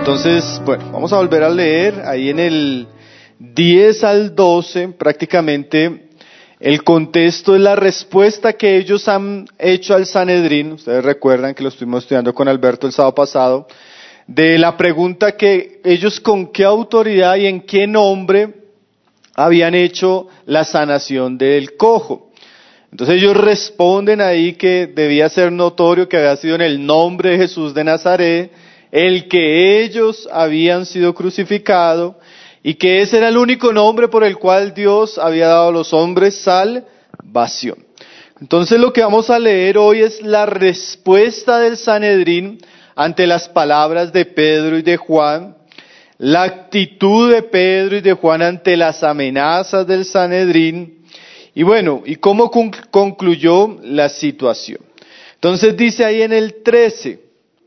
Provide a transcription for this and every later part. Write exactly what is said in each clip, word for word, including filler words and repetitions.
Entonces, bueno, vamos a volver a leer ahí en el diez al doce, prácticamente el contexto es la respuesta que ellos han hecho al Sanedrín. Ustedes recuerdan que lo estuvimos estudiando con Alberto el sábado pasado, de la pregunta que ellos con qué autoridad y en qué nombre habían hecho la sanación del cojo. Entonces ellos responden ahí que debía ser notorio que había sido en el nombre de Jesús de Nazaret, el que ellos habían sido crucificados, y que ese era el único nombre por el cual Dios había dado a los hombres salvación. Entonces lo que vamos a leer hoy es la respuesta del Sanedrín ante las palabras de Pedro y de Juan, la actitud de Pedro y de Juan ante las amenazas del Sanedrín, y bueno, y cómo concluyó la situación. Entonces dice ahí en el trece,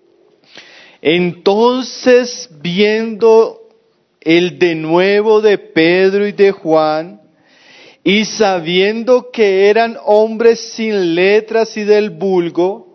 entonces viendo el denuedo de Pedro y de Juan, y sabiendo que eran hombres sin letras y del vulgo,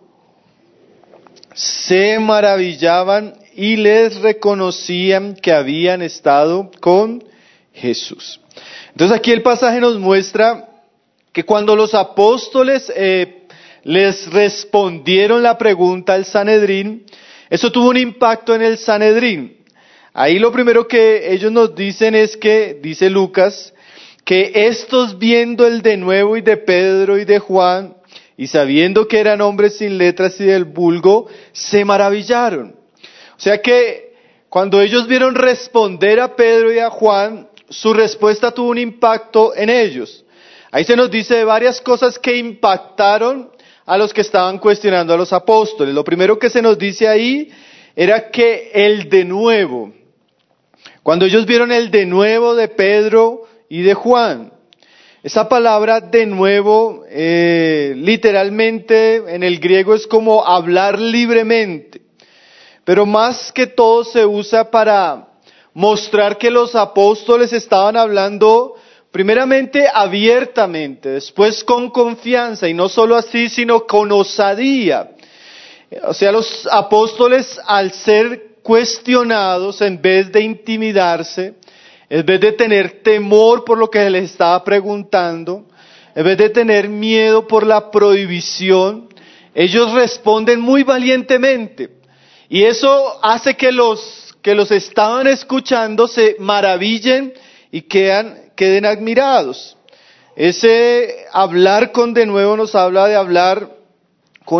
se maravillaban y les reconocían que habían estado con Jesús. Entonces aquí el pasaje nos muestra que cuando los apóstoles eh, les respondieron la pregunta al Sanedrín, eso tuvo un impacto en el Sanedrín. Ahí lo primero que ellos nos dicen es que, dice Lucas, que estos viendo el denuedo y de Pedro y de Juan, y sabiendo que eran hombres sin letras y del vulgo, se maravillaron. O sea que cuando ellos vieron responder a Pedro y a Juan, su respuesta tuvo un impacto en ellos. Ahí se nos dice de varias cosas que impactaron a los que estaban cuestionando a los apóstoles. Lo primero que se nos dice ahí era que el denuedo, cuando ellos vieron el denuedo de Pedro y de Juan, esa palabra de nuevo, eh, literalmente en el griego es como hablar libremente, pero más que todo se usa para mostrar que los apóstoles estaban hablando primeramente abiertamente, después con confianza, y no solo así, sino con osadía. O sea, los apóstoles al ser cuestionados, en vez de intimidarse, en vez de tener temor por lo que les estaba preguntando, en vez de tener miedo por la prohibición, ellos responden muy valientemente. Y eso hace que los que los estaban escuchando se maravillen y quedan, queden admirados. Ese hablar con denuedo nos habla de hablar con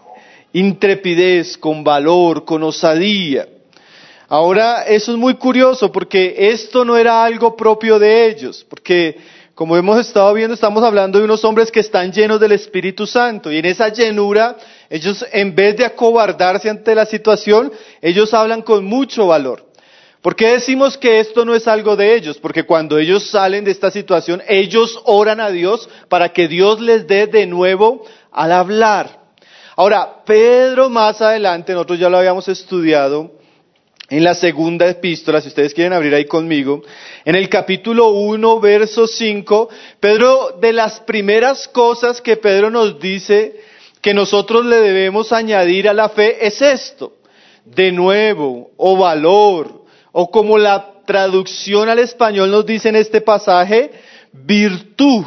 intrepidez, con valor, con osadía. Ahora, eso es muy curioso porque esto no era algo propio de ellos, porque como hemos estado viendo, estamos hablando de unos hombres que están llenos del Espíritu Santo, y en esa llenura, ellos en vez de acobardarse ante la situación, ellos hablan con mucho valor. ¿Por qué decimos que esto no es algo de ellos? Porque cuando ellos salen de esta situación, ellos oran a Dios para que Dios les dé de nuevo al hablar. Ahora, Pedro más adelante, nosotros ya lo habíamos estudiado en la segunda epístola, si ustedes quieren abrir ahí conmigo, en el capítulo uno, verso cinco, Pedro, de las primeras cosas que Pedro nos dice que nosotros le debemos añadir a la fe es esto: de nuevo, o valor, o como la traducción al español nos dice en este pasaje, virtud.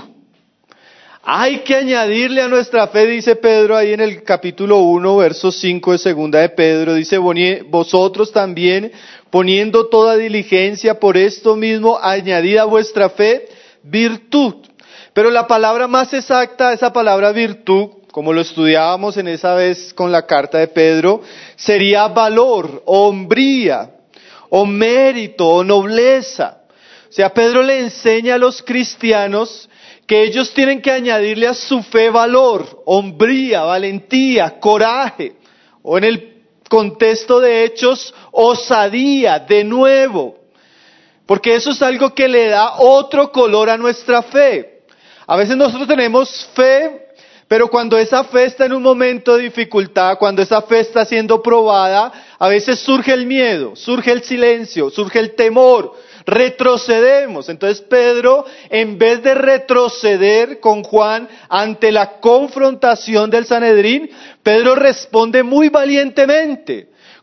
Hay que añadirle a nuestra fe, dice Pedro ahí en el capítulo uno, verso cinco de segunda de Pedro, dice, vosotros también, poniendo toda diligencia por esto mismo, añadid a vuestra fe virtud. Pero la palabra más exacta, esa palabra virtud, como lo estudiábamos en esa vez con la carta de Pedro, sería valor, o hombría, o mérito, o nobleza. O sea, Pedro le enseña a los cristianos que ellos tienen que añadirle a su fe valor, hombría, valentía, coraje, o en el contexto de Hechos, osadía, de nuevo, porque eso es algo que le da otro color a nuestra fe. A veces nosotros tenemos fe, pero cuando esa fe está en un momento de dificultad, cuando esa fe está siendo probada, a veces surge el miedo, surge el silencio, surge el temor, retrocedemos. Entonces Pedro, en vez de retroceder con Juan ante la confrontación del Sanedrín, Pedro responde muy valientemente,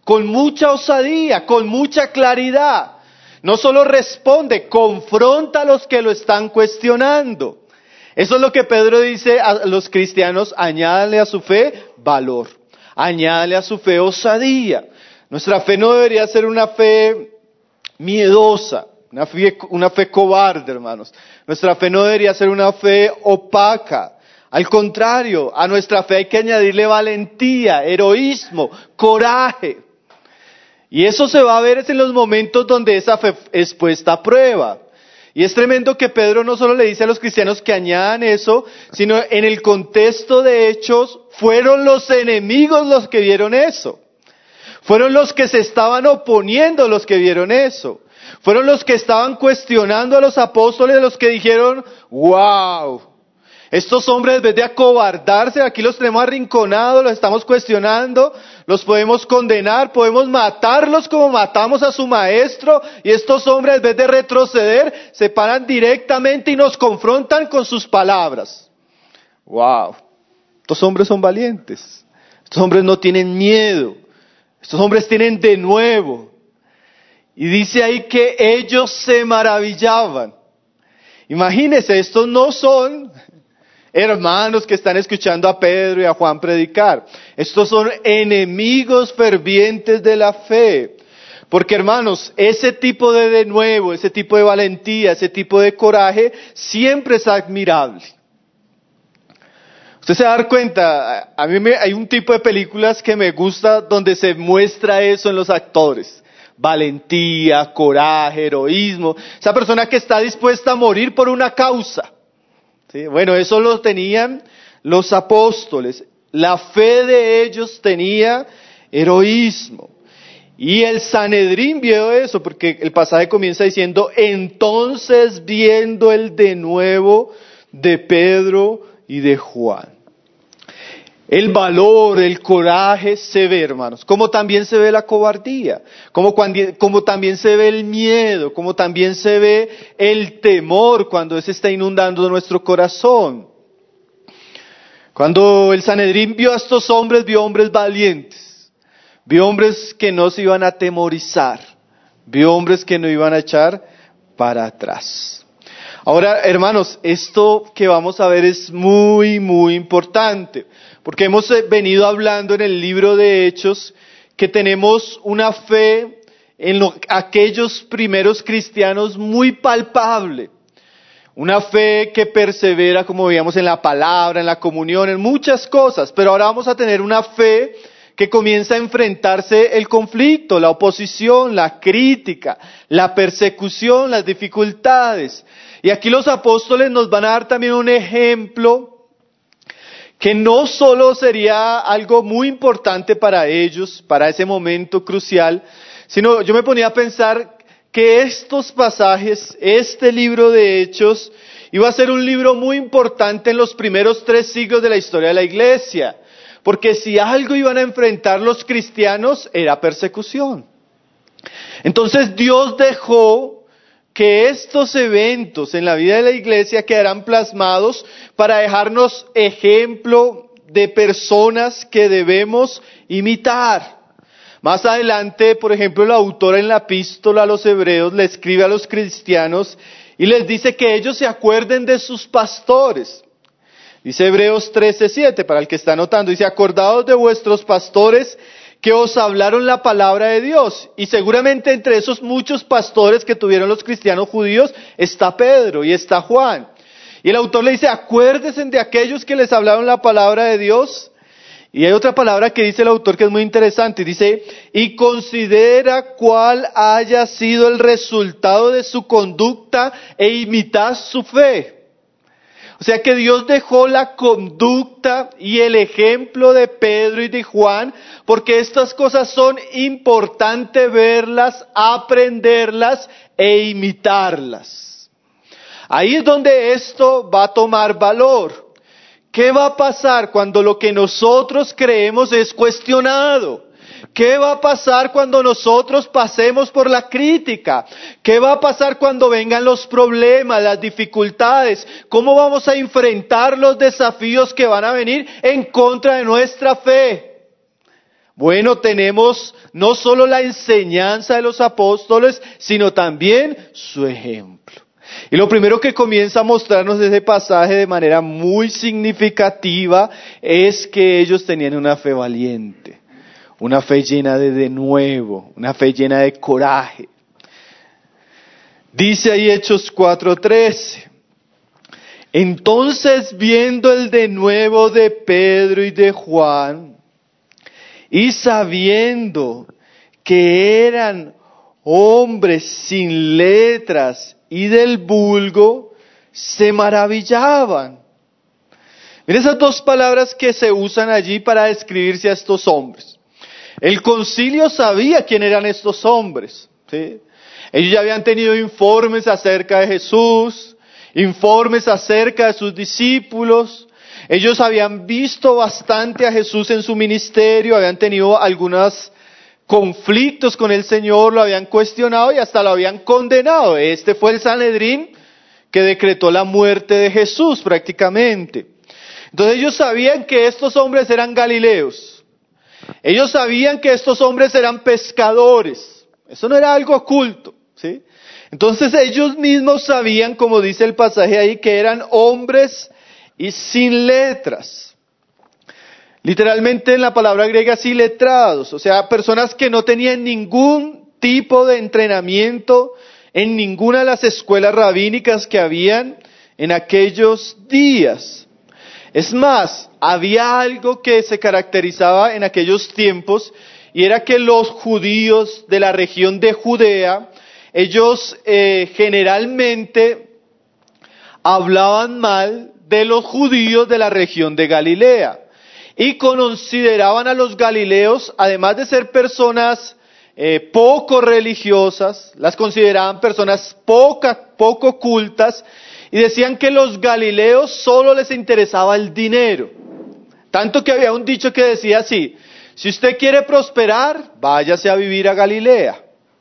con mucha osadía, con mucha claridad. No solo responde, confronta a los que lo están cuestionando. Eso es lo que Pedro dice a los cristianos: añádale a su fe valor, añádale a su fe osadía. Nuestra fe no debería ser una fe miedosa, una fe, una fe cobarde, hermanos. Nuestra fe no debería ser una fe opaca. Al contrario, a nuestra fe hay que añadirle valentía, heroísmo, coraje. Y eso se va a ver en los momentos donde esa fe es puesta a prueba. Y es tremendo que Pedro no solo le dice a los cristianos que añadan eso, sino en el contexto de Hechos, fueron los enemigos los que vieron eso. Fueron los que se estaban oponiendo los que vieron eso. Fueron los que estaban cuestionando a los apóstoles, los que dijeron: wow, estos hombres, en vez de acobardarse, aquí los tenemos arrinconados, los estamos cuestionando, los podemos condenar, podemos matarlos como matamos a su maestro, y estos hombres, en vez de retroceder, se paran directamente y nos confrontan con sus palabras. Wow, estos hombres son valientes, estos hombres no tienen miedo, estos hombres tienen de nuevo. Y dice ahí que ellos se maravillaban. Imagínense, estos no son hermanos que están escuchando a Pedro y a Juan predicar. Estos son enemigos fervientes de la fe. Porque, hermanos, ese tipo de de nuevo, ese tipo de valentía, ese tipo de coraje, siempre es admirable. Usted se va a dar cuenta, a mí me, hay un tipo de películas que me gusta donde se muestra eso en los actores. Valentía, coraje, heroísmo. Esa persona que está dispuesta a morir por una causa. ¿Sí? Bueno, eso lo tenían los apóstoles. La fe de ellos tenía heroísmo. Y el Sanedrín vio eso, porque el pasaje comienza diciendo: entonces viendo el denuedo de Pedro y de Juan. El valor, el coraje se ve, hermanos, como también se ve la cobardía, como, cuando, como también se ve el miedo, como también se ve el temor cuando ese está inundando nuestro corazón. Cuando el Sanedrín vio a estos hombres, vio hombres valientes, vio hombres que no se iban a atemorizar, vio hombres que no iban a echar para atrás. Ahora, hermanos, esto que vamos a ver es muy, muy importante, porque hemos venido hablando en el libro de Hechos que tenemos una fe en lo, aquellos primeros cristianos muy palpable. Una fe que persevera, como veíamos, en la palabra, en la comunión, en muchas cosas. Pero ahora vamos a tener una fe que comienza a enfrentarse el conflicto, la oposición, la crítica, la persecución, las dificultades. Y aquí los apóstoles nos van a dar también un ejemplo que no solo sería algo muy importante para ellos, para ese momento crucial, sino yo me ponía a pensar que estos pasajes, este libro de Hechos, iba a ser un libro muy importante en los primeros tres siglos de la historia de la iglesia, porque si algo iban a enfrentar los cristianos era persecución. Entonces Dios dejó que estos eventos en la vida de la iglesia quedarán plasmados para dejarnos ejemplo de personas que debemos imitar. Más adelante, por ejemplo, el autor en la epístola a los hebreos le escribe a los cristianos y les dice que ellos se acuerden de sus pastores. Dice Hebreos trece siete, para el que está anotando, dice: acordaos de vuestros pastores que os hablaron la palabra de Dios. Y seguramente entre esos muchos pastores que tuvieron los cristianos judíos está Pedro y está Juan. Y el autor le dice: acuérdense de aquellos que les hablaron la palabra de Dios. Y hay otra palabra que dice el autor que es muy interesante, dice: y considera cuál haya sido el resultado de su conducta e imitad su fe. O sea que Dios dejó la conducta y el ejemplo de Pedro y de Juan, porque estas cosas son importantes verlas, aprenderlas e imitarlas. Ahí es donde esto va a tomar valor. ¿Qué va a pasar cuando lo que nosotros creemos es cuestionado? ¿Qué va a pasar cuando nosotros pasemos por la crítica? ¿Qué va a pasar cuando vengan los problemas, las dificultades? ¿Cómo vamos a enfrentar los desafíos que van a venir en contra de nuestra fe? Bueno, tenemos no solo la enseñanza de los apóstoles, sino también su ejemplo. Y lo primero que comienza a mostrarnos ese pasaje de manera muy significativa es que ellos tenían una fe valiente, una fe llena de denuedo, una fe llena de coraje. Dice ahí Hechos cuatro trece. Entonces, viendo el denuedo de Pedro y de Juan, y sabiendo que eran hombres sin letras y del vulgo, se maravillaban. Miren esas dos palabras que se usan allí para describirse a estos hombres. El concilio sabía quién eran estos hombres, ¿sí? Ellos ya habían tenido informes acerca de Jesús, informes acerca de sus discípulos. Ellos habían visto bastante a Jesús en su ministerio, habían tenido algunos conflictos con el Señor, lo habían cuestionado y hasta lo habían condenado. Este fue el Sanedrín que decretó la muerte de Jesús prácticamente. Entonces ellos sabían que estos hombres eran galileos. Ellos sabían que estos hombres eran pescadores. Eso no era algo oculto, ¿sí? Entonces ellos mismos sabían, como dice el pasaje ahí, que eran hombres y sin letras. Literalmente en la palabra griega sí letrados, o sea, personas que no tenían ningún tipo de entrenamiento en ninguna de las escuelas rabínicas que habían en aquellos días. Es más, había algo que se caracterizaba en aquellos tiempos y era que los judíos de la región de Judea, ellos eh, generalmente hablaban mal de los judíos de la región de Galilea y consideraban a los galileos, además de ser personas eh, poco religiosas, las consideraban personas poca, poco cultas y decían que los galileos solo les interesaba el dinero. Tanto que había un dicho que decía así: si usted quiere prosperar, váyase a vivir a Galilea.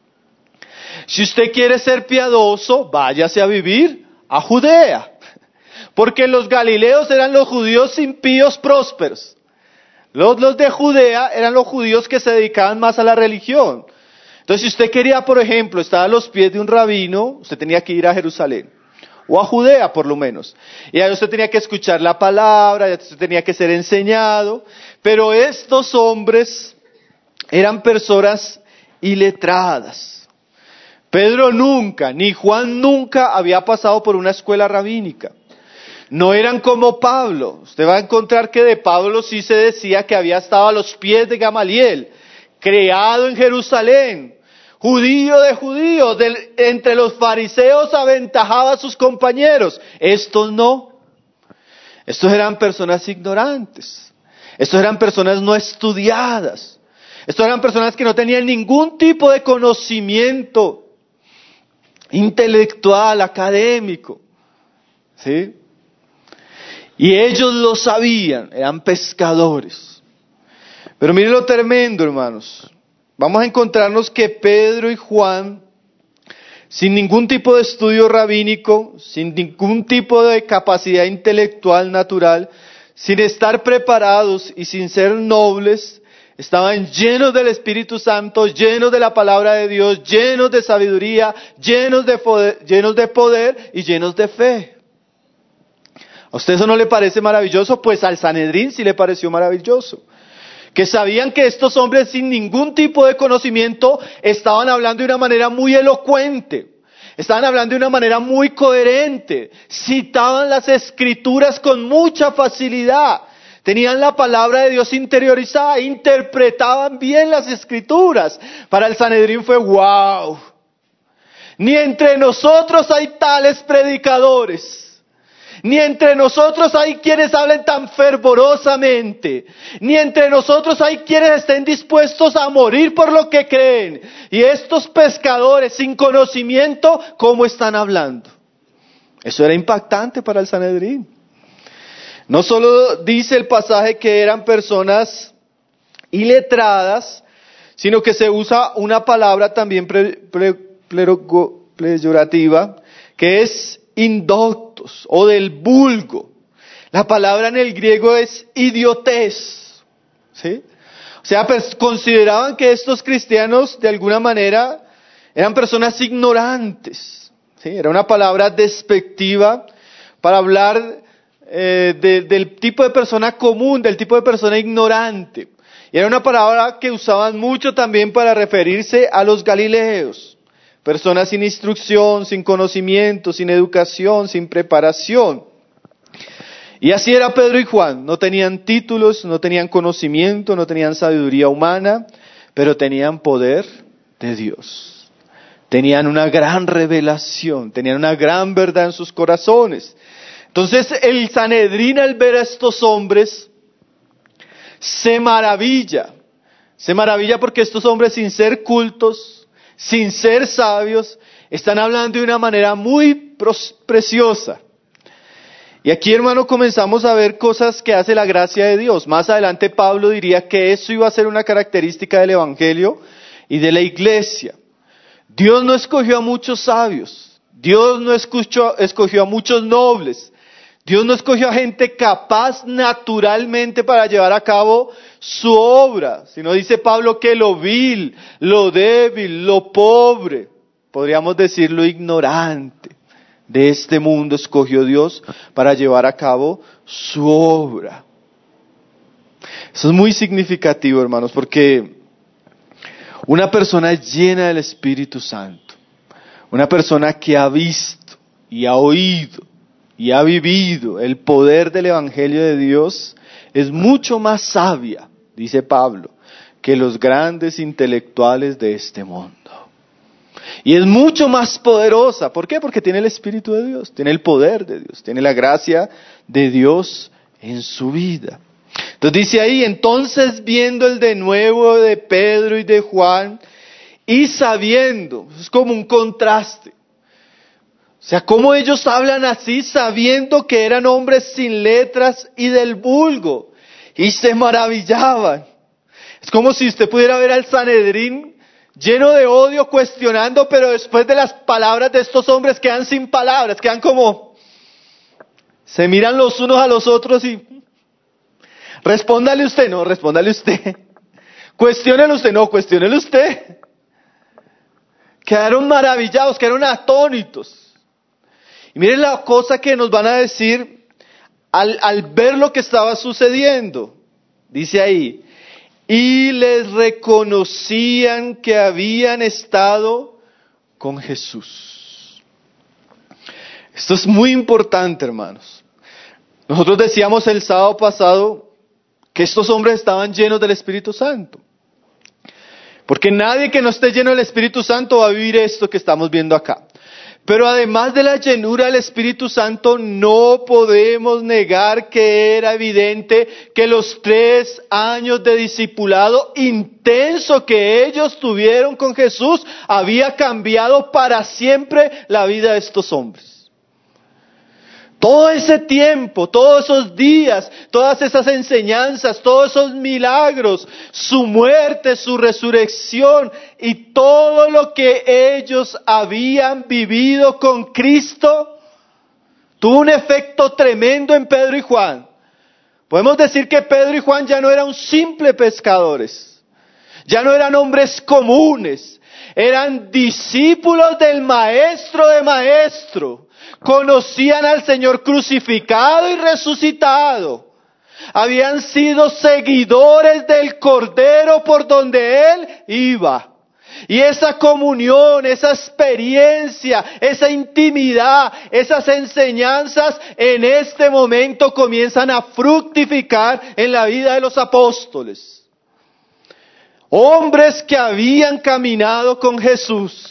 Si usted quiere ser piadoso, váyase a vivir a Judea. Porque los galileos eran los judíos impíos prósperos. Los, los de Judea eran los judíos que se dedicaban más a la religión. Entonces, si usted quería, por ejemplo, estar a los pies de un rabino, usted tenía que ir a Jerusalén. O a Judea, por lo menos. Y ahí usted tenía que escuchar la palabra, usted tenía que ser enseñado. Pero estos hombres eran personas iletradas. Pedro nunca, ni Juan nunca había pasado por una escuela rabínica. No eran como Pablo. Usted va a encontrar que de Pablo sí se decía que había estado a los pies de Gamaliel, creado en Jerusalén, judío de judíos, del, entre los fariseos aventajaba a sus compañeros. Estos no. Estos eran personas ignorantes. Estos eran personas no estudiadas. Estos eran personas que no tenían ningún tipo de conocimiento intelectual, académico. ¿Sí? Y ellos lo sabían, eran pescadores. Pero miren lo tremendo, hermanos. Vamos a encontrarnos que Pedro y Juan, sin ningún tipo de estudio rabínico, sin ningún tipo de capacidad intelectual natural, sin estar preparados y sin ser nobles, estaban llenos del Espíritu Santo, llenos de la palabra de Dios, llenos de sabiduría, llenos de poder, llenos de poder y llenos de fe. ¿A usted eso no le parece maravilloso? Pues al Sanedrín sí le pareció maravilloso. Que sabían que estos hombres sin ningún tipo de conocimiento estaban hablando de una manera muy elocuente. Estaban hablando de una manera muy coherente. Citaban las escrituras con mucha facilidad. Tenían la palabra de Dios interiorizada. Interpretaban bien las escrituras. Para el Sanedrín fue wow. Ni entre nosotros hay tales predicadores. Ni entre nosotros hay quienes hablen tan fervorosamente. Ni entre nosotros hay quienes estén dispuestos a morir por lo que creen. Y estos pescadores sin conocimiento, ¿cómo están hablando? Eso era impactante para el Sanedrín. No solo dice el pasaje que eran personas iletradas, sino que se usa una palabra también pre, pre, plero, peyorativa, que es indoctos o del vulgo. La palabra en el griego es idiotez, ¿sí? O O sea, pues, consideraban que estos cristianos de alguna manera eran personas ignorantes. ¿Sí? Era una palabra despectiva para hablar eh, de, del tipo de persona común, del tipo de persona ignorante. Y era una palabra que usaban mucho también para referirse a los galileos. Personas sin instrucción, sin conocimiento, sin educación, sin preparación. Y así era Pedro y Juan. No tenían títulos, no tenían conocimiento, no tenían sabiduría humana, pero tenían poder de Dios. Tenían una gran revelación, tenían una gran verdad en sus corazones. Entonces el Sanedrín, al ver a estos hombres, se maravilla. Se maravilla porque estos hombres, sin ser cultos, sin ser sabios, están hablando de una manera muy preciosa. Y aquí, hermano, comenzamos a ver cosas que hace la gracia de Dios. Más adelante Pablo diría que eso iba a ser una característica del Evangelio y de la iglesia. Dios no escogió a muchos sabios. Dios no escuchó, escogió a muchos nobles. Dios no escogió a gente capaz naturalmente para llevar a cabo su obra. Sino dice Pablo que lo vil, lo débil, lo pobre, podríamos decir lo ignorante de este mundo escogió Dios para llevar a cabo su obra. Eso es muy significativo, hermanos, porque una persona llena del Espíritu Santo, una persona que ha visto y ha oído y ha vivido el poder del Evangelio de Dios, es mucho más sabia, dice Pablo, que los grandes intelectuales de este mundo. Y es mucho más poderosa. ¿Por qué? Porque tiene el Espíritu de Dios, tiene el poder de Dios, tiene la gracia de Dios en su vida. Entonces dice ahí, entonces viendo el denuedo de Pedro y de Juan, y sabiendo, es como un contraste. O sea, cómo ellos hablan así, sabiendo que eran hombres sin letras y del vulgo, y se maravillaban. Es como si usted pudiera ver al Sanedrín lleno de odio, cuestionando, pero después de las palabras de estos hombres quedan sin palabras, quedan como, se miran los unos a los otros y, respóndale usted, no, respóndale usted, cuestiónele usted, no, cuestiónele usted. Quedaron maravillados, quedaron atónitos. Y miren la cosa que nos van a decir al, al ver lo que estaba sucediendo. Dice ahí, y les reconocían que habían estado con Jesús. Esto es muy importante, hermanos. Nosotros decíamos el sábado pasado que estos hombres estaban llenos del Espíritu Santo. Porque nadie que no esté lleno del Espíritu Santo va a vivir esto que estamos viendo acá. Pero además de la llenura del Espíritu Santo, no podemos negar que era evidente que los tres años de discipulado intenso que ellos tuvieron con Jesús había cambiado para siempre la vida de estos hombres. Todo ese tiempo, todos esos días, todas esas enseñanzas, todos esos milagros, su muerte, su resurrección y todo lo que ellos habían vivido con Cristo, tuvo un efecto tremendo en Pedro y Juan. Podemos decir que Pedro y Juan ya no eran simples pescadores, ya no eran hombres comunes, eran discípulos del Maestro de Maestros. Conocían al Señor crucificado y resucitado. Habían sido seguidores del Cordero por donde Él iba. Y esa comunión, esa experiencia, esa intimidad, esas enseñanzas en este momento comienzan a fructificar en la vida de los apóstoles. Hombres que habían caminado con Jesús.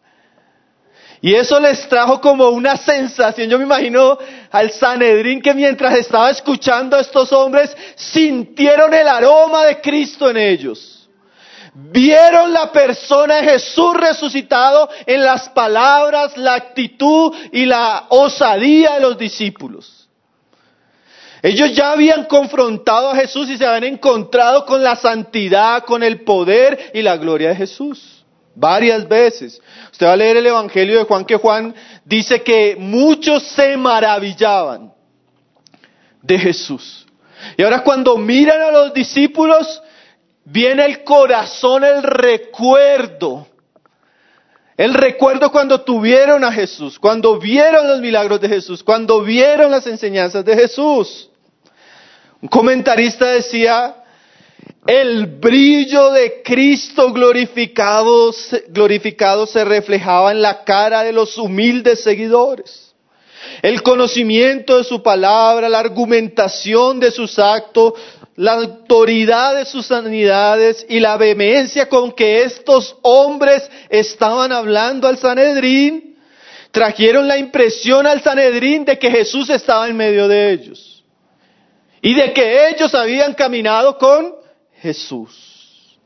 Y eso les trajo como una sensación. Yo me imagino al Sanedrín que mientras estaba escuchando a estos hombres, sintieron el aroma de Cristo en ellos. Vieron la persona de Jesús resucitado en las palabras, la actitud y la osadía de los discípulos. Ellos ya habían confrontado a Jesús y se habían encontrado con la santidad, con el poder y la gloria de Jesús. Varias veces. Usted va a leer el Evangelio de Juan, que Juan dice que muchos se maravillaban de Jesús. Y ahora cuando miran a los discípulos, viene el corazón, el recuerdo. El recuerdo cuando tuvieron a Jesús, cuando vieron los milagros de Jesús, cuando vieron las enseñanzas de Jesús. Un comentarista decía, el brillo de Cristo glorificado, glorificado se reflejaba en la cara de los humildes seguidores. El conocimiento de su palabra, la argumentación de sus actos, la autoridad de sus sanidades y la vehemencia con que estos hombres estaban hablando al Sanedrín, trajeron la impresión al Sanedrín de que Jesús estaba en medio de ellos y de que ellos habían caminado con Jesús.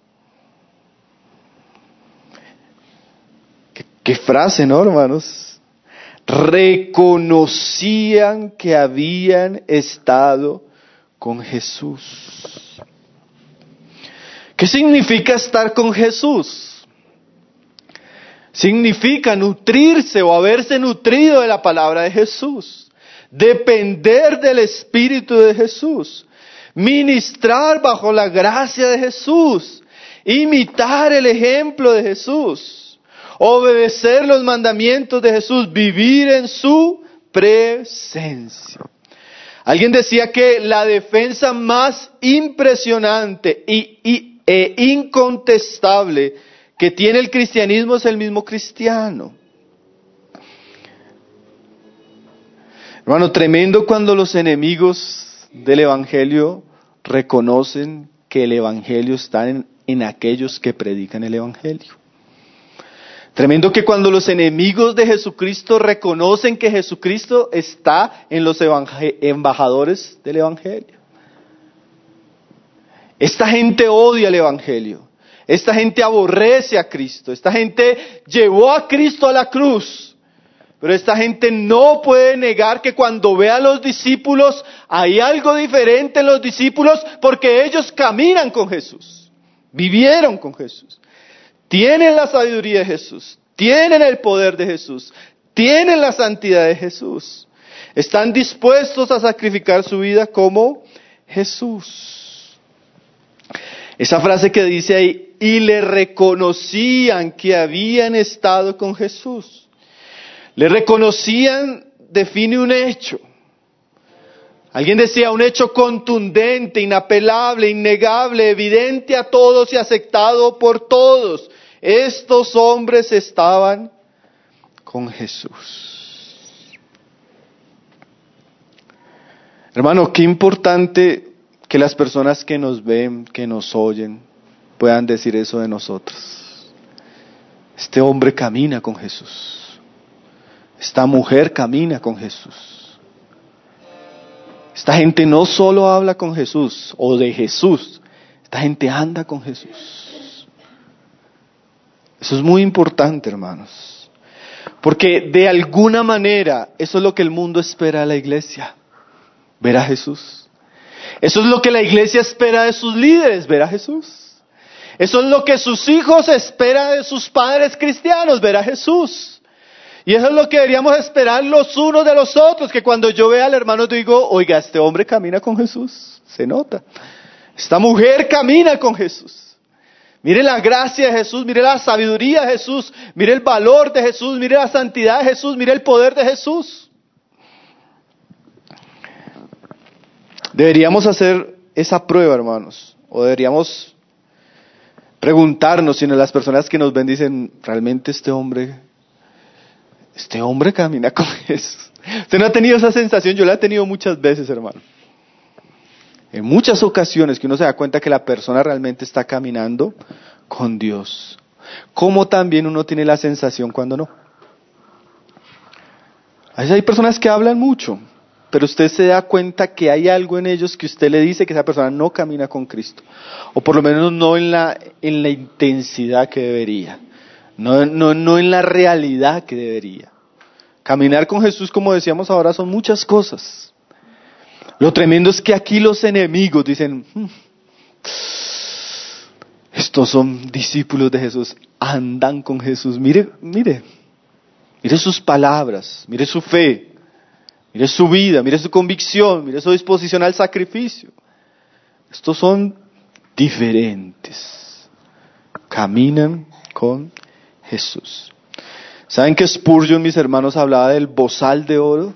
¿Qué, qué frase, no, hermanos? Reconocían que habían estado con Jesús. ¿Qué significa estar con Jesús? Significa nutrirse o haberse nutrido de la palabra de Jesús, depender del Espíritu de Jesús, ministrar bajo la gracia de Jesús, imitar el ejemplo de Jesús, obedecer los mandamientos de Jesús, vivir en su presencia. Alguien decía que la defensa más impresionante y, y, e incontestable que tiene el cristianismo es el mismo cristiano. Hermano, tremendo cuando los enemigos del evangelio reconocen que el evangelio está en, en aquellos que predican el evangelio. Tremendo que cuando los enemigos de Jesucristo reconocen que Jesucristo está en los evangel- embajadores del evangelio. Esta gente odia el evangelio. Esta gente aborrece a Cristo. Esta gente llevó a Cristo a la cruz. Pero esta gente no puede negar que cuando ve a los discípulos hay algo diferente en los discípulos porque ellos caminan con Jesús. Vivieron con Jesús. Tienen la sabiduría de Jesús, tienen el poder de Jesús, tienen la santidad de Jesús. Están dispuestos a sacrificar su vida como Jesús. Esa frase que dice ahí, y le reconocían que habían estado con Jesús. Le reconocían, define un hecho. Alguien decía un hecho contundente, inapelable, innegable, evidente a todos y aceptado por todos. Estos hombres estaban con Jesús. Hermano, qué importante que las personas que nos ven, que nos oyen, puedan decir eso de nosotros. Este hombre camina con Jesús. Esta mujer camina con Jesús. Esta gente no solo habla con Jesús o de Jesús, esta gente anda con Jesús. Eso es muy importante, hermanos, porque de alguna manera eso es lo que el mundo espera de la iglesia, ver a Jesús. Eso es lo que la iglesia espera de sus líderes, ver a Jesús. Eso es lo que sus hijos esperan de sus padres cristianos, ver a Jesús. Y eso es lo que deberíamos esperar los unos de los otros, que cuando yo vea al hermano digo, oiga, este hombre camina con Jesús, se nota. Esta mujer camina con Jesús. Mire la gracia de Jesús, mire la sabiduría de Jesús, mire el valor de Jesús, mire la santidad de Jesús, mire el poder de Jesús. Deberíamos hacer esa prueba, hermanos, o deberíamos preguntarnos si las personas que nos ven dicen, realmente este hombre, este hombre camina con Jesús. Usted no ha tenido esa sensación, yo la he tenido muchas veces, hermano. En muchas ocasiones que uno se da cuenta que la persona realmente está caminando con Dios. Como también uno tiene la sensación cuando no. A veces hay personas que hablan mucho, pero usted se da cuenta que hay algo en ellos que usted le dice que esa persona no camina con Cristo. O por lo menos no en la, en la intensidad que debería. No, no, no en la realidad que debería. Caminar con Jesús, como decíamos ahora, son muchas cosas. Lo tremendo es que aquí los enemigos dicen, hm, estos son discípulos de Jesús, andan con Jesús. Mire, mire, mire sus palabras, mire su fe, mire su vida, mire su convicción, mire su disposición al sacrificio. Estos son diferentes. Caminan con Jesús. ¿Saben que Spurgeon, mis hermanos, hablaba del bozal de oro?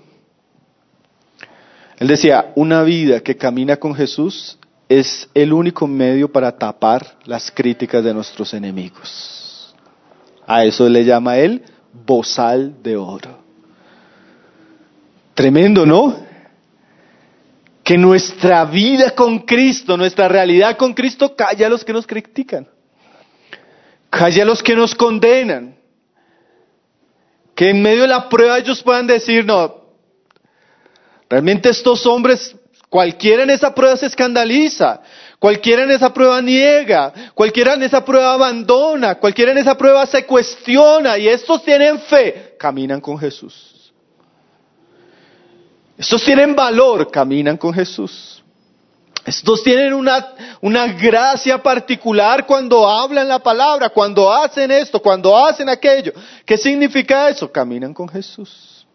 Él decía, una vida que camina con Jesús es el único medio para tapar las críticas de nuestros enemigos. A eso le llama él bozal de oro. Tremendo, ¿no? Que nuestra vida con Cristo, nuestra realidad con Cristo, calla a los que nos critican. Calla a los que nos condenan. Que en medio de la prueba ellos puedan decir, no, realmente estos hombres, cualquiera en esa prueba se escandaliza, cualquiera en esa prueba niega, cualquiera en esa prueba abandona, cualquiera en esa prueba se cuestiona, y estos tienen fe, caminan con Jesús. Estos tienen valor, caminan con Jesús. Estos tienen una, una gracia particular cuando hablan la palabra, cuando hacen esto, cuando hacen aquello. ¿Qué significa eso? Caminan con Jesús.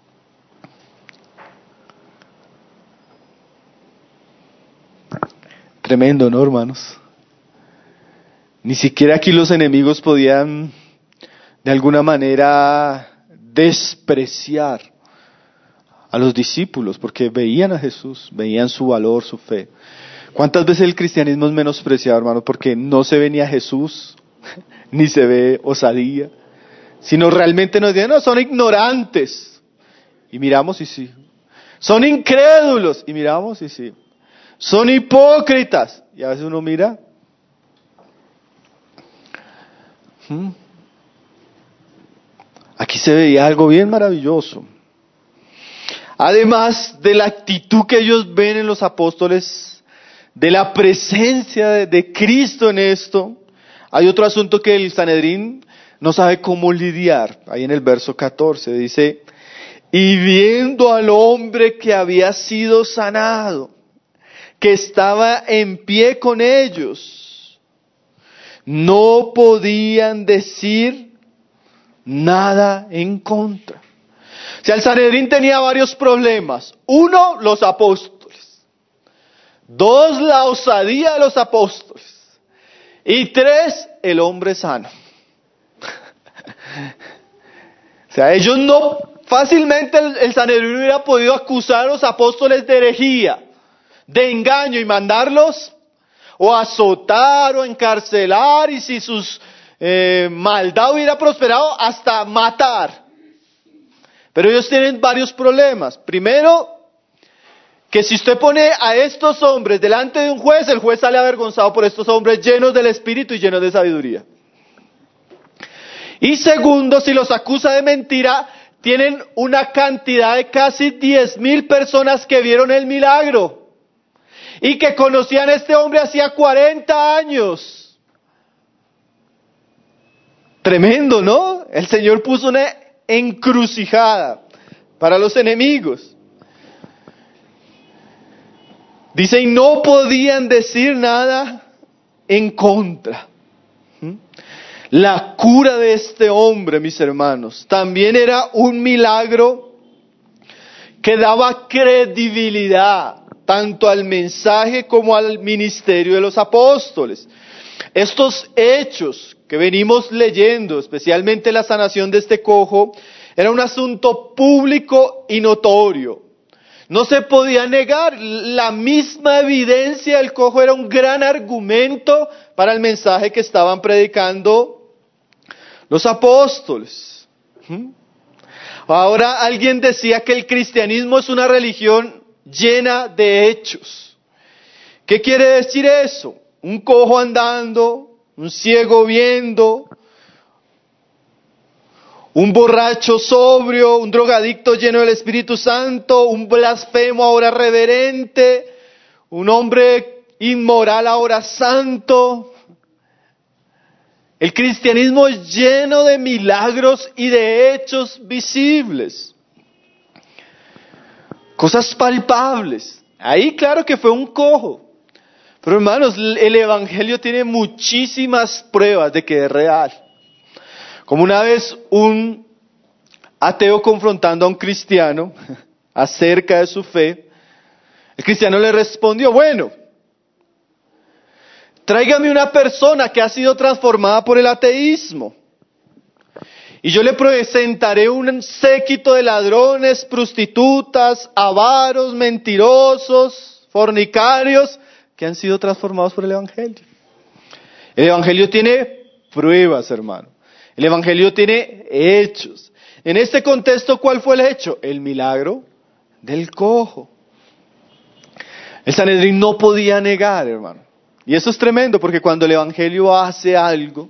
Tremendo, ¿no, hermanos? Ni siquiera aquí los enemigos podían de alguna manera despreciar a los discípulos, porque veían a Jesús, veían su valor, su fe. ¿Cuántas veces el cristianismo es menospreciado, hermano? Porque no se ve ni a Jesús, ni se ve osadía, sino realmente nos dicen, no, son ignorantes. Y miramos y sí. Son incrédulos. Y miramos y sí. Son hipócritas. Y a veces uno mira. ¿Hmm? Aquí se veía algo bien maravilloso. Además de la actitud que ellos ven en los apóstoles, de la presencia de, de Cristo en esto, hay otro asunto que el Sanedrín no sabe cómo lidiar. Ahí en el verso catorce dice, y viendo al hombre que había sido sanado, que estaba en pie con ellos, no podían decir nada en contra. O sea, el Sanedrín tenía varios problemas. Uno, los apóstoles. Dos, la osadía de los apóstoles. Y tres, el hombre sano. O sea, ellos no, fácilmente el, el Sanedrín hubiera podido acusar a los apóstoles de herejía, de engaño y mandarlos o azotar o encarcelar, y si sus eh, maldad hubiera prosperado, hasta matar. Pero ellos tienen varios problemas. Primero, que si usted pone a estos hombres delante de un juez, el juez sale avergonzado por estos hombres llenos del Espíritu y llenos de sabiduría. Y segundo, si los acusa de mentira, tienen una cantidad de casi diez mil personas que vieron el milagro y que conocían a este hombre hacía cuarenta años. Tremendo, ¿no? El Señor puso una encrucijada para los enemigos. Dice, y no podían decir nada en contra. ¿Mm? La cura de este hombre, mis hermanos, también era un milagro que daba credibilidad tanto al mensaje como al ministerio de los apóstoles. Estos hechos que venimos leyendo, especialmente la sanación de este cojo, era un asunto público y notorio. No se podía negar, la misma evidencia del cojo era un gran argumento para el mensaje que estaban predicando los apóstoles. ¿Mm? Ahora alguien decía que el cristianismo es una religión llena de hechos. ¿Qué quiere decir eso? Un cojo andando, un ciego viendo, un borracho sobrio, un drogadicto lleno del Espíritu Santo, un blasfemo ahora reverente, un hombre inmoral ahora santo. El cristianismo es lleno de milagros y de hechos visibles. Cosas palpables. Ahí claro que fue un cojo. Pero hermanos, el Evangelio tiene muchísimas pruebas de que es real. Como una vez un ateo confrontando a un cristiano acerca de su fe, el cristiano le respondió, bueno, tráigame una persona que ha sido transformada por el ateísmo. Y yo le presentaré un séquito de ladrones, prostitutas, avaros, mentirosos, fornicarios, que han sido transformados por el Evangelio. El Evangelio tiene pruebas, hermano. El Evangelio tiene hechos. En este contexto, ¿cuál fue el hecho? El milagro del cojo. El Sanedrín no podía negar, hermano. Y eso es tremendo, porque cuando el Evangelio hace algo,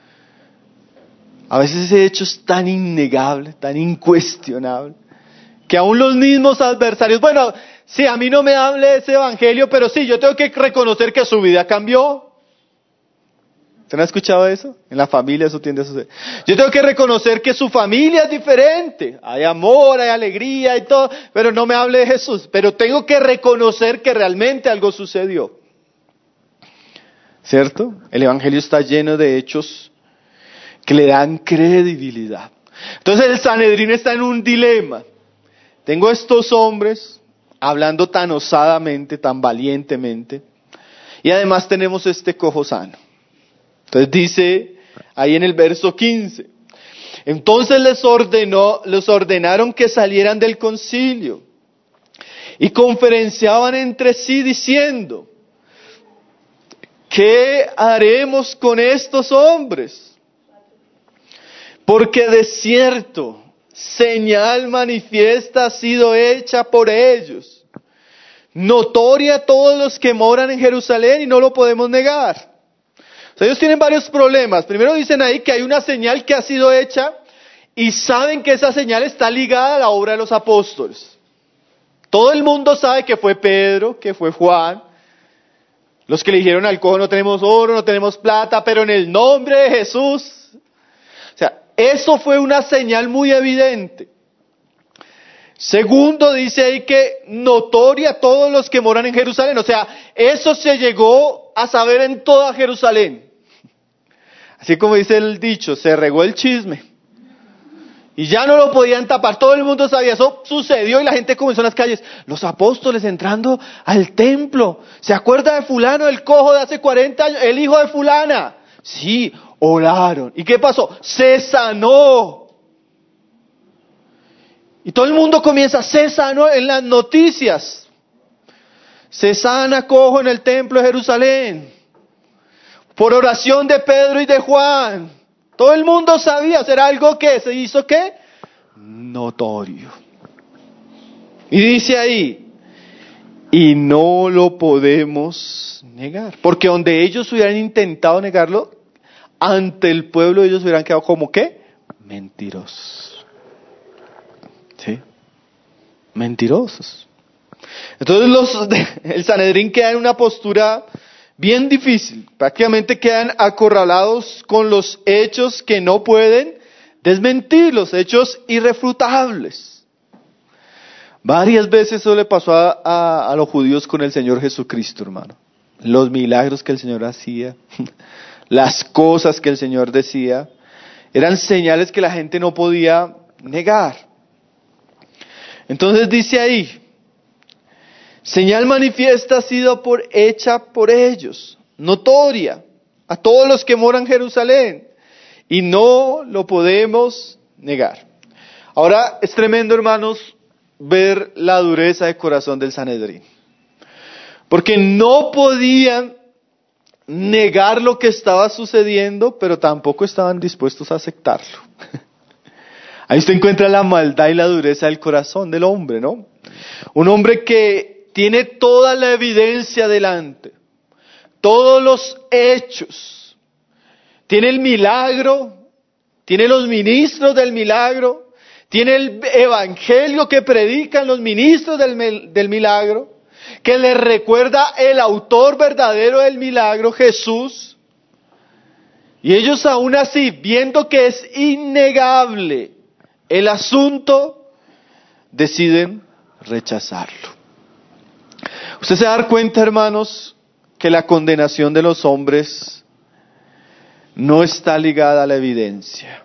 a veces ese hecho es tan innegable, tan incuestionable, que aún los mismos adversarios, bueno, sí, a mí no me hable ese Evangelio, pero sí, yo tengo que reconocer que su vida cambió. ¿Usted no ha escuchado eso? En la familia eso tiende a suceder. Yo tengo que reconocer que su familia es diferente. Hay amor, hay alegría y todo, pero no me hable de Jesús. Pero tengo que reconocer que realmente algo sucedió. ¿Cierto? El Evangelio está lleno de hechos que le dan credibilidad. Entonces el Sanedrín está en un dilema. Tengo estos hombres hablando tan osadamente, tan valientemente, y además tenemos este cojo sano. Entonces dice ahí en el verso quince, entonces les ordenó, les ordenaron que salieran del concilio y conferenciaban entre sí diciendo, ¿qué haremos con estos hombres? Porque de cierto, señal manifiesta ha sido hecha por ellos, notoria a todos los que moran en Jerusalén y no lo podemos negar. O sea, ellos tienen varios problemas. Primero dicen ahí que hay una señal que ha sido hecha y saben que esa señal está ligada a la obra de los apóstoles. Todo el mundo sabe que fue Pedro, que fue Juan, los que le dijeron al cojo no tenemos oro, no tenemos plata, pero en el nombre de Jesús. O sea, eso fue una señal muy evidente. Segundo, dice ahí que notoria a todos los que moran en Jerusalén. O sea, eso se llegó a saber en toda Jerusalén. Así como dice el dicho, se regó el chisme. Y ya no lo podían tapar, todo el mundo sabía, eso sucedió y la gente comenzó en las calles. Los apóstoles entrando al templo. ¿Se acuerda de fulano, el cojo de hace cuarenta años, el hijo de fulana? Sí, oraron. ¿Y qué pasó? Se sanó. Y todo el mundo comienza, se sanó en las noticias. Se sana cojo en el templo de Jerusalén. Por oración de Pedro y de Juan. Todo el mundo sabía, era algo que se hizo ¿qué? Notorio. Y dice ahí, y no lo podemos negar. Porque donde ellos hubieran intentado negarlo, ante el pueblo ellos hubieran quedado como ¿qué? Mentirosos. ¿Sí? Mentirosos. Entonces los, el Sanedrín queda en una postura bien difícil, prácticamente quedan acorralados con los hechos que no pueden desmentir, los hechos irrefutables. Varias veces eso le pasó a, a, a los judíos con el Señor Jesucristo, hermano. Los milagros que el Señor hacía, las cosas que el Señor decía, eran señales que la gente no podía negar. Entonces dice ahí, señal manifiesta ha sido por, hecha por ellos, notoria a todos los que moran en Jerusalén, y no lo podemos negar. Ahora es tremendo, hermanos, ver la dureza de corazón del Sanedrín, porque no podían negar lo que estaba sucediendo, pero tampoco estaban dispuestos a aceptarlo. Ahí usted encuentra la maldad y la dureza del corazón del hombre, ¿no? Un hombre que tiene toda la evidencia delante, todos los hechos, tiene el milagro, tiene los ministros del milagro, tiene el evangelio que predican los ministros del, del milagro, que le recuerda el autor verdadero del milagro, Jesús, y ellos aún así, viendo que es innegable el asunto, deciden rechazarlo. Usted se va a dar cuenta, hermanos, que la condenación de los hombres no está ligada a la evidencia.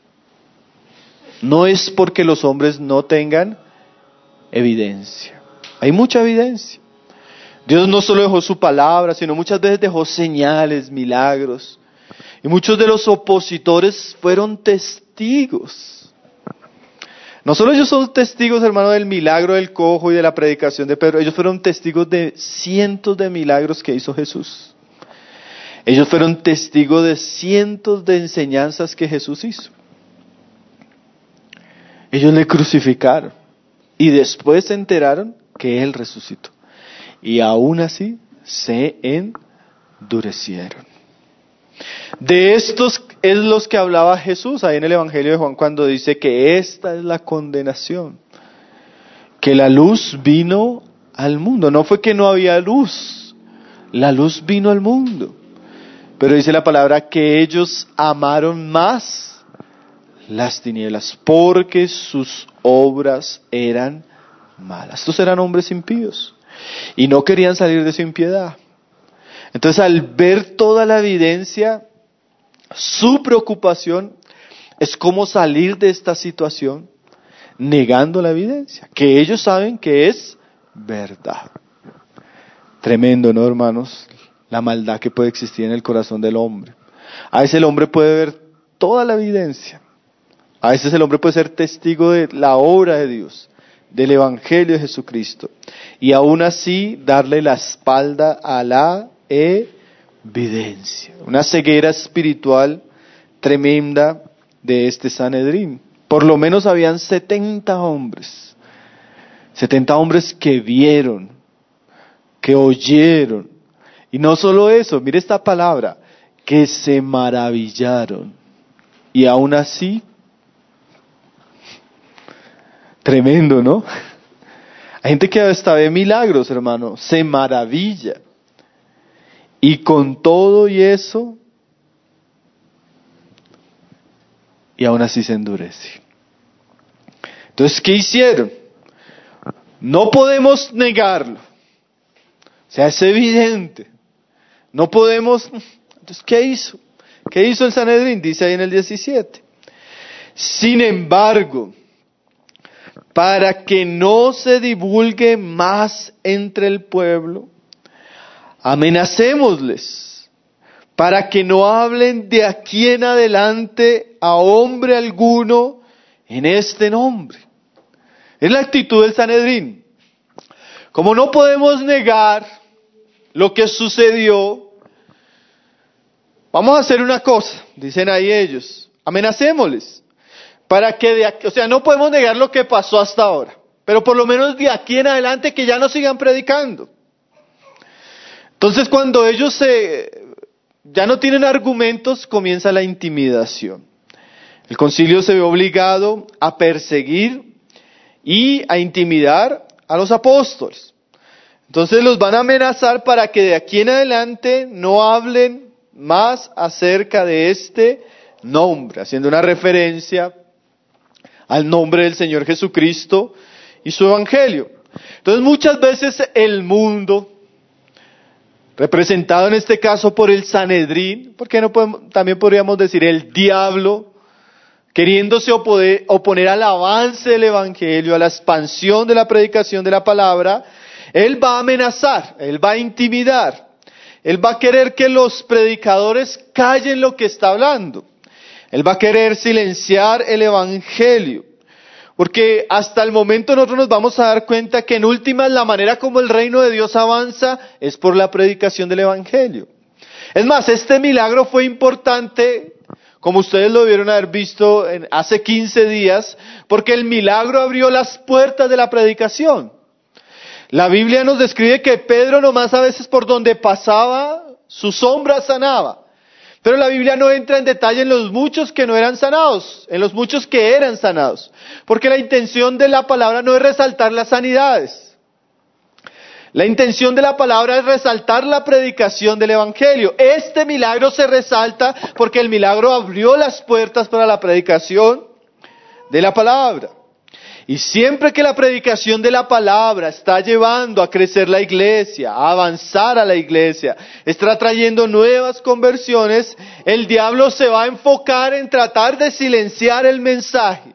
No es porque los hombres no tengan evidencia. Hay mucha evidencia. Dios no solo dejó su palabra, sino muchas veces dejó señales, milagros. Y muchos de los opositores fueron testigos. No solo ellos son testigos, hermano, del milagro del cojo y de la predicación de Pedro, ellos fueron testigos de cientos de milagros que hizo Jesús. Ellos fueron testigos de cientos de enseñanzas que Jesús hizo. Ellos le crucificaron y después se enteraron que Él resucitó. Y aún así se endurecieron. De estos es los que hablaba Jesús ahí en el Evangelio de Juan cuando dice que esta es la condenación. Que la luz vino al mundo. No fue que no había luz. La luz vino al mundo. Pero dice la palabra que ellos amaron más las tinieblas porque sus obras eran malas. Estos eran hombres impíos y no querían salir de su impiedad. Entonces, al ver toda la evidencia, su preocupación es cómo salir de esta situación negando la evidencia, que ellos saben que es verdad. Tremendo, ¿no, hermanos? La maldad que puede existir en el corazón del hombre. A veces el hombre puede ver toda la evidencia. A veces el hombre puede ser testigo de la obra de Dios, del Evangelio de Jesucristo, y aún así darle la espalda a la evidencia. Una ceguera espiritual tremenda de este Sanedrín. Por lo menos habían setenta hombres. setenta hombres que vieron, que oyeron. Y no solo eso, mire esta palabra, que se maravillaron. Y aún así, tremendo, ¿no? Hay gente que hasta ve milagros, hermano, se maravilla. Y con todo y eso, y aún así se endurece. Entonces, ¿qué hicieron? No podemos negarlo. O sea, es evidente. No podemos... Entonces, ¿qué hizo? ¿Qué hizo el Sanedrín? Dice ahí en el diecisiete. Sin embargo, para que no se divulgue más entre el pueblo, amenacémosles, para que no hablen de aquí en adelante a hombre alguno en este nombre. Es la actitud del Sanedrín. Como no podemos negar lo que sucedió, vamos a hacer una cosa, dicen ahí ellos, amenacémosles, para que de aquí, o sea, no podemos negar lo que pasó hasta ahora, pero por lo menos de aquí en adelante que ya no sigan predicando. Entonces, cuando ellos se, ya no tienen argumentos, comienza la intimidación. El concilio se ve obligado a perseguir y a intimidar a los apóstoles. Entonces los van a amenazar para que de aquí en adelante no hablen más acerca de este nombre, haciendo una referencia al nombre del Señor Jesucristo y su Evangelio. Entonces muchas veces el mundo, representado en este caso por el Sanedrín, porque no podemos, también podríamos decir el diablo, queriéndose oponer, oponer al avance del Evangelio, a la expansión de la predicación de la palabra, él va a amenazar, él va a intimidar, él va a querer que los predicadores callen lo que está hablando, él va a querer silenciar el Evangelio, porque hasta el momento nosotros nos vamos a dar cuenta que en últimas la manera como el reino de Dios avanza es por la predicación del Evangelio. Es más, este milagro fue importante, como ustedes lo debieron haber visto en, hace quince días, porque el milagro abrió las puertas de la predicación. La Biblia nos describe que Pedro nomás a veces por donde pasaba, su sombra sanaba. Pero la Biblia no entra en detalle en los muchos que no eran sanados, en los muchos que eran sanados. Porque la intención de la palabra no es resaltar las sanidades. La intención de la palabra es resaltar la predicación del Evangelio. Este milagro se resalta porque el milagro abrió las puertas para la predicación de la palabra. Y siempre que la predicación de la palabra está llevando a crecer la iglesia, a avanzar a la iglesia, está trayendo nuevas conversiones, el diablo se va a enfocar en tratar de silenciar el mensaje.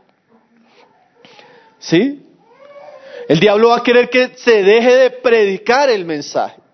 ¿Sí? El diablo va a querer que se deje de predicar el mensaje.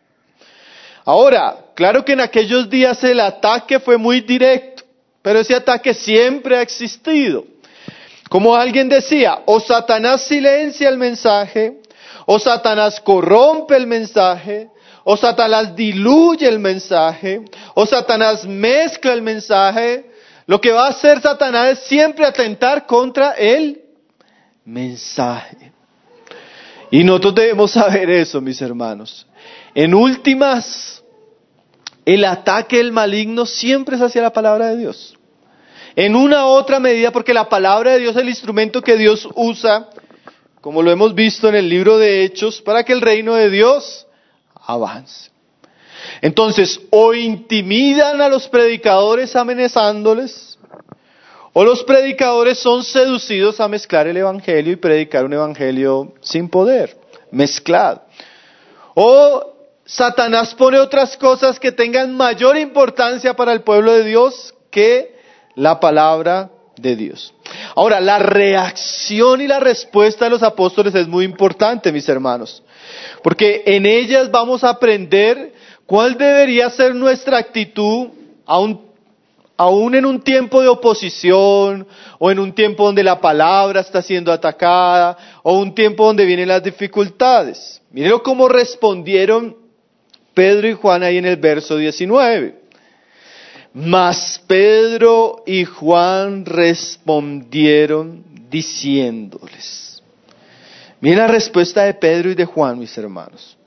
Ahora, claro que en aquellos días el ataque fue muy directo, pero ese ataque siempre ha existido. Como alguien decía, o Satanás silencia el mensaje, o Satanás corrompe el mensaje, o Satanás diluye el mensaje, o Satanás mezcla el mensaje. Lo que va a hacer Satanás es siempre atentar contra el mensaje. Y nosotros debemos saber eso, mis hermanos. En últimas, el ataque del maligno siempre es hacia la palabra de Dios. En una u otra medida, porque la palabra de Dios es el instrumento que Dios usa, como lo hemos visto en el libro de Hechos, para que el reino de Dios avance. Entonces, o intimidan a los predicadores amenazándoles, o los predicadores son seducidos a mezclar el evangelio y predicar un evangelio sin poder, mezclado. O Satanás pone otras cosas que tengan mayor importancia para el pueblo de Dios que la palabra de Dios. Ahora, la reacción y la respuesta de los apóstoles es muy importante, mis hermanos, porque en ellas vamos a aprender cuál debería ser nuestra actitud aún, aún en un tiempo de oposición, o en un tiempo donde la palabra está siendo atacada, o un tiempo donde vienen las dificultades. Miren cómo respondieron Pedro y Juan ahí en el verso diecinueve. Mas Pedro y Juan respondieron diciéndoles. Miren la respuesta de Pedro y de Juan, mis hermanos.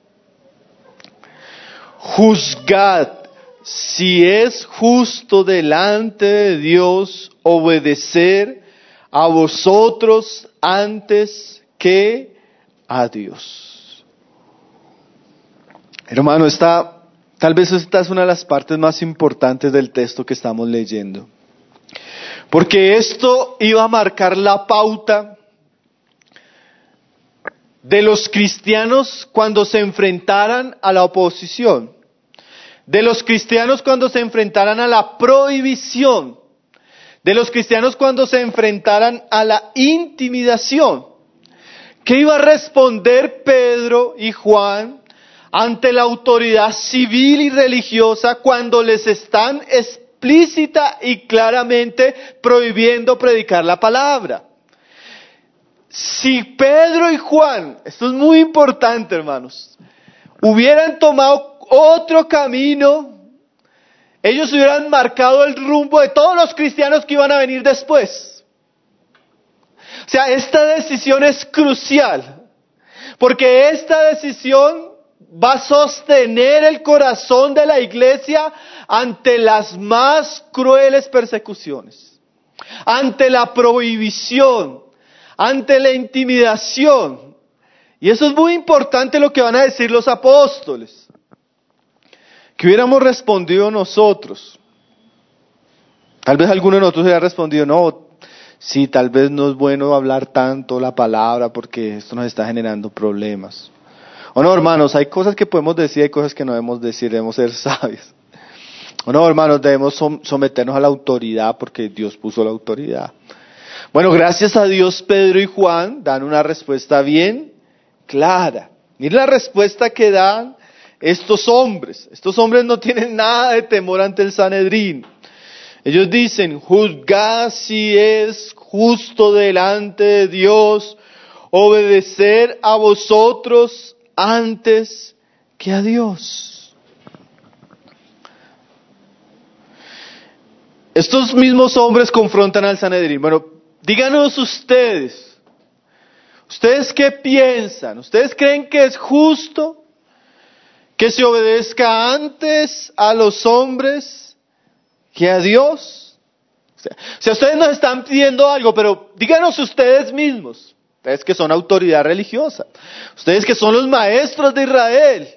Juzgad si es justo delante de Dios obedecer a vosotros antes que a Dios. Hermano, esta, tal vez esta es una de las partes más importantes del texto que estamos leyendo. Porque esto iba a marcar la pauta de los cristianos cuando se enfrentaran a la oposición. De los cristianos cuando se enfrentaran a la prohibición. De los cristianos cuando se enfrentaran a la intimidación. ¿Qué iba a responder Pedro y Juan ante la autoridad civil y religiosa cuando les están explícita y claramente prohibiendo predicar la palabra? Si Pedro y Juan, esto es muy importante, hermanos, hubieran tomado otro camino, ellos hubieran marcado el rumbo de todos los cristianos que iban a venir después. O sea, esta decisión es crucial, porque esta decisión va a sostener el corazón de la iglesia ante las más crueles persecuciones, ante la prohibición, ante la intimidación. Y eso es muy importante lo que van a decir los apóstoles. ¿Qué hubiéramos respondido nosotros? Tal vez alguno de nosotros hubiera respondido, no, sí, tal vez no es bueno hablar tanto la palabra porque esto nos está generando problemas. O no, hermanos, hay cosas que podemos decir, hay cosas que no debemos decir, debemos ser sabios. O no, hermanos, debemos someternos a la autoridad porque Dios puso la autoridad. Bueno, gracias a Dios, Pedro y Juan dan una respuesta bien clara. Miren la respuesta que dan estos hombres. Estos hombres no tienen nada de temor ante el Sanedrín. Ellos dicen, juzgad si es justo delante de Dios obedecer a vosotros antes que a Dios. Estos mismos hombres confrontan al Sanedrín. Bueno, díganos ustedes, ¿ustedes qué piensan? ¿Ustedes creen que es justo que se obedezca antes a los hombres que a Dios? O sea, o sea, ustedes nos están pidiendo algo, pero díganos ustedes mismos, ustedes que son autoridad religiosa, ustedes que son los maestros de Israel,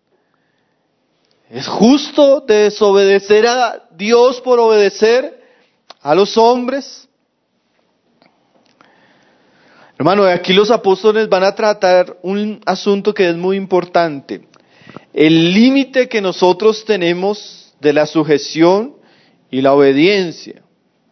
¿es justo desobedecer a Dios por obedecer a los hombres? Hermano, aquí los apóstoles van a tratar un asunto que es muy importante. El límite que nosotros tenemos de la sujeción y la obediencia.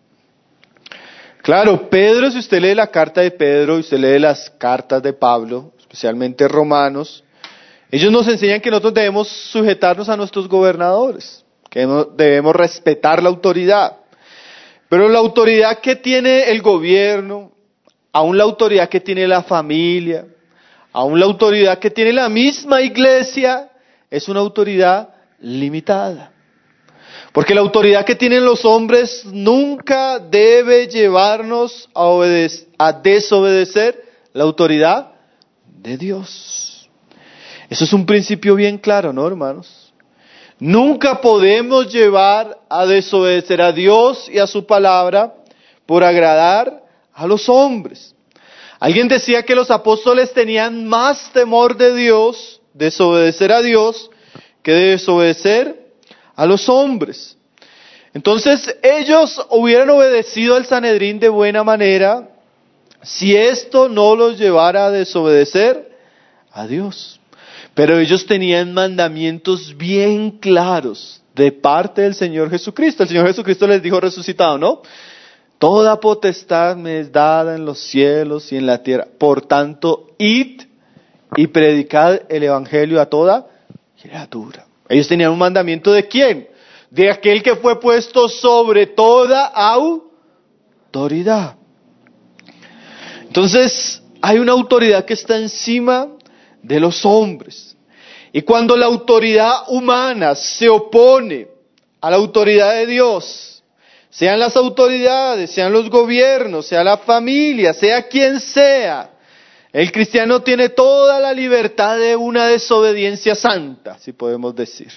Claro, Pedro, si usted lee la carta de Pedro y usted lee las cartas de Pablo, especialmente Romanos, Ellos nos enseñan que nosotros debemos sujetarnos a nuestros gobernadores, que debemos respetar la autoridad. Pero la autoridad que tiene el gobierno, aún la autoridad que tiene la familia, aún la autoridad que tiene la misma iglesia, es una autoridad limitada. Porque la autoridad que tienen los hombres nunca debe llevarnos a, obedec- a desobedecer la autoridad de Dios. Eso es un principio bien claro, ¿no, hermanos? Nunca podemos llevar a desobedecer a Dios y a su palabra por agradar a los hombres. Alguien decía que los apóstoles tenían más temor de Dios, desobedecer a Dios, que desobedecer a los hombres. Entonces ellos hubieran obedecido al Sanedrín de buena manera si esto no los llevara a desobedecer a Dios. Pero ellos tenían mandamientos bien claros de parte del Señor Jesucristo. El Señor Jesucristo les dijo resucitado, ¿no? Toda potestad me es dada en los cielos y en la tierra. Por tanto, id y predicad el evangelio a toda criatura. Ellos tenían un mandamiento ¿de quién? De aquel que fue puesto sobre toda autoridad. Entonces, hay una autoridad que está encima de los hombres. Y cuando la autoridad humana se opone a la autoridad de Dios, sean las autoridades, sean los gobiernos, sea la familia, sea quien sea, el cristiano tiene toda la libertad de una desobediencia santa, si podemos decir.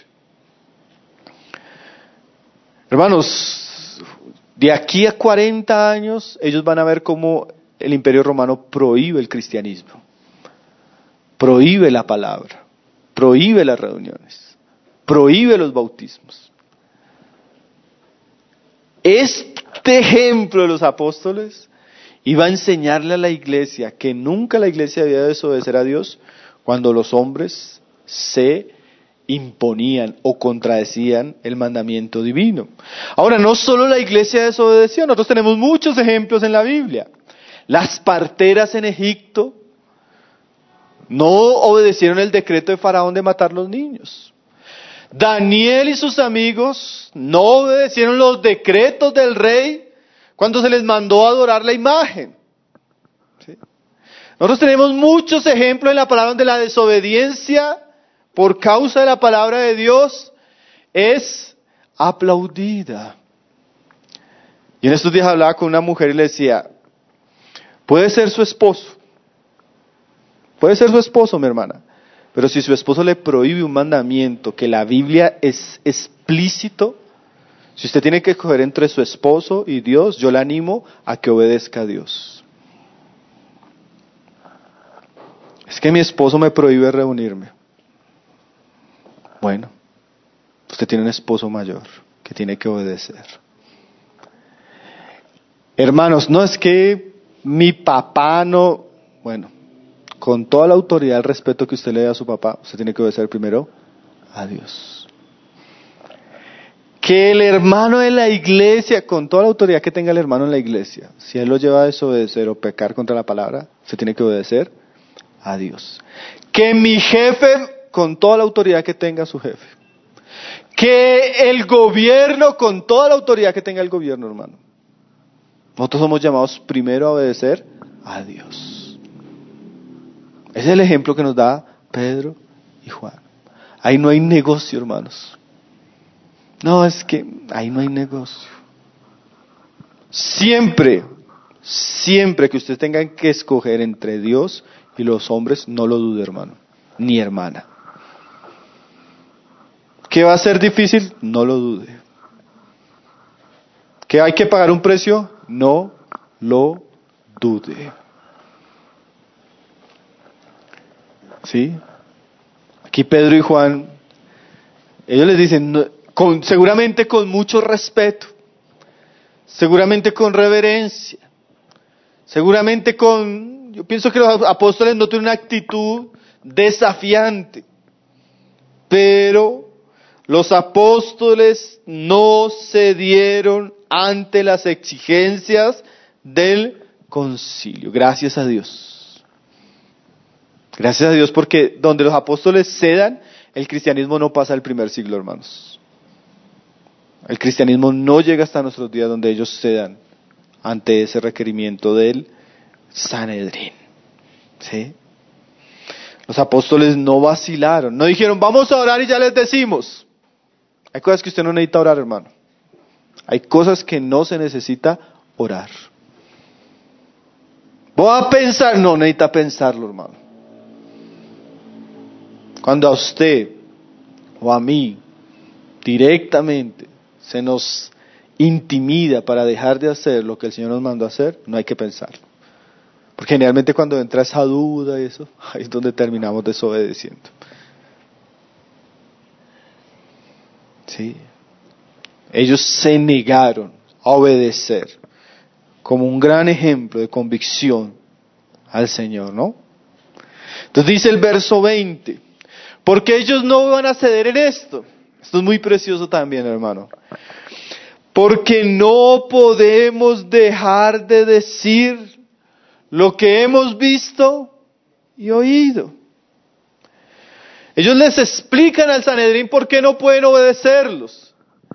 Hermanos, de aquí a cuarenta años, ellos van a ver cómo el Imperio Romano prohíbe el cristianismo, prohíbe la palabra, prohíbe las reuniones, prohíbe los bautismos. Este ejemplo de los apóstoles iba a enseñarle a la iglesia que nunca la iglesia debía desobedecer a Dios cuando los hombres se imponían o contradecían el mandamiento divino. Ahora, no solo la iglesia desobedeció, nosotros tenemos muchos ejemplos en la Biblia. Las parteras en Egipto no obedecieron el decreto de Faraón de matar los niños. Daniel y sus amigos no obedecieron los decretos del rey cuando se les mandó a adorar la imagen. ¿Sí? Nosotros tenemos muchos ejemplos en la palabra donde la desobediencia por causa de la palabra de Dios es aplaudida. Y en estos días hablaba con una mujer y le decía, puede ser su esposo, puede ser su esposo, mi hermana, pero si su esposo le prohíbe un mandamiento que la Biblia es explícito, si usted tiene que escoger entre su esposo y Dios, yo le animo a que obedezca a Dios. Es que mi esposo me prohíbe reunirme. Bueno, usted tiene un esposo mayor que tiene que obedecer. Hermanos, no es que mi papá no... Bueno, con toda la autoridad y el respeto que usted le dé a su papá, usted tiene que obedecer primero a Dios. Que el hermano de la iglesia, con toda la autoridad que tenga el hermano en la iglesia, si él lo lleva a desobedecer o pecar contra la palabra, usted tiene que obedecer a Dios. Que mi jefe, con toda la autoridad que tenga su jefe. Que el gobierno, con toda la autoridad que tenga el gobierno, hermano. Nosotros somos llamados primero a obedecer a Dios. Ese es el ejemplo que nos da Pedro y Juan. Ahí no hay negocio, hermanos. No, es que ahí no hay negocio. Siempre, siempre que usted tenga que escoger entre Dios y los hombres, no lo dude, hermano, ni hermana. ¿Que va a ser difícil? No lo dude. ¿Que hay que pagar un precio? No lo dude. ¿Sí? Aquí Pedro y Juan, ellos les dicen, no, con, seguramente con mucho respeto, seguramente con reverencia, seguramente con, yo pienso que los apóstoles no tienen una actitud desafiante, pero los apóstoles no cedieron ante las exigencias del concilio, gracias a Dios. Gracias a Dios, porque donde los apóstoles cedan, el cristianismo no pasa el primer siglo, hermanos. El cristianismo no llega hasta nuestros días donde ellos cedan ante ese requerimiento del Sanedrín. ¿Sí? Los apóstoles no vacilaron, no dijeron, vamos a orar y ya les decimos. Hay cosas que usted no necesita orar, hermano. Hay cosas que no se necesita orar. Voy a pensar, no necesita pensarlo, hermano. Cuando a usted o a mí directamente se nos intimida para dejar de hacer lo que el Señor nos mandó a hacer, no hay que pensarlo. Porque generalmente cuando entra esa duda y eso, ahí es donde terminamos desobedeciendo. Sí. Ellos se negaron a obedecer como un gran ejemplo de convicción al Señor, ¿no? Entonces dice el verso veinte, porque ellos no van a ceder en esto. Esto es muy precioso también, hermano. Porque no podemos dejar de decir lo que hemos visto y oído. Ellos les explican al Sanedrín por qué no pueden obedecerlos.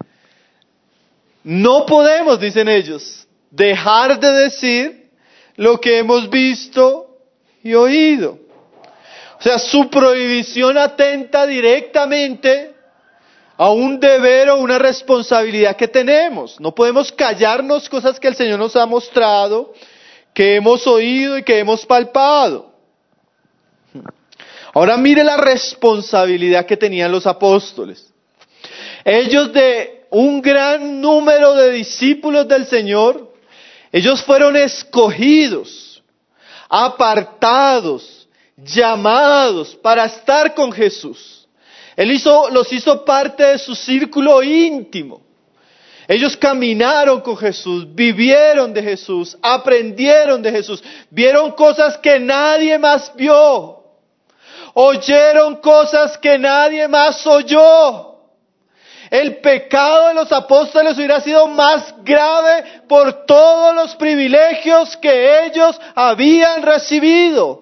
No podemos, dicen ellos, dejar de decir lo que hemos visto y oído. O sea, su prohibición atenta directamente a un deber o una responsabilidad que tenemos. No podemos callarnos cosas que el Señor nos ha mostrado, que hemos oído y que hemos palpado. Ahora mire la responsabilidad que tenían los apóstoles. Ellos, de un gran número de discípulos del Señor, ellos fueron escogidos, apartados, llamados para estar con Jesús. Él hizo, los hizo parte de su círculo íntimo. Ellos caminaron con Jesús, vivieron de Jesús, aprendieron de Jesús, vieron cosas que nadie más vio, oyeron cosas que nadie más oyó. El pecado de los apóstoles hubiera sido más grave por todos los privilegios que ellos habían recibido.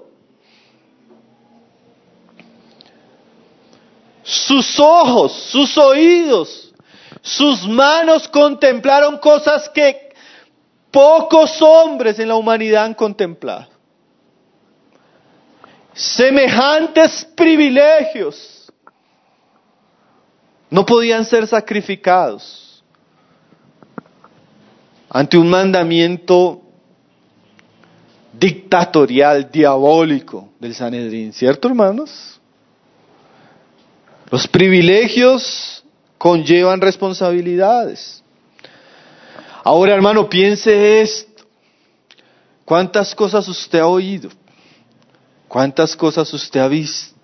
Sus ojos, sus oídos, sus manos contemplaron cosas que pocos hombres en la humanidad han contemplado. Semejantes privilegios no podían ser sacrificados ante un mandamiento dictatorial, diabólico del Sanedrín, ¿cierto, hermanos? Los privilegios conllevan responsabilidades. Ahora, hermano, piense esto. ¿Cuántas cosas usted ha oído? ¿Cuántas cosas usted ha visto?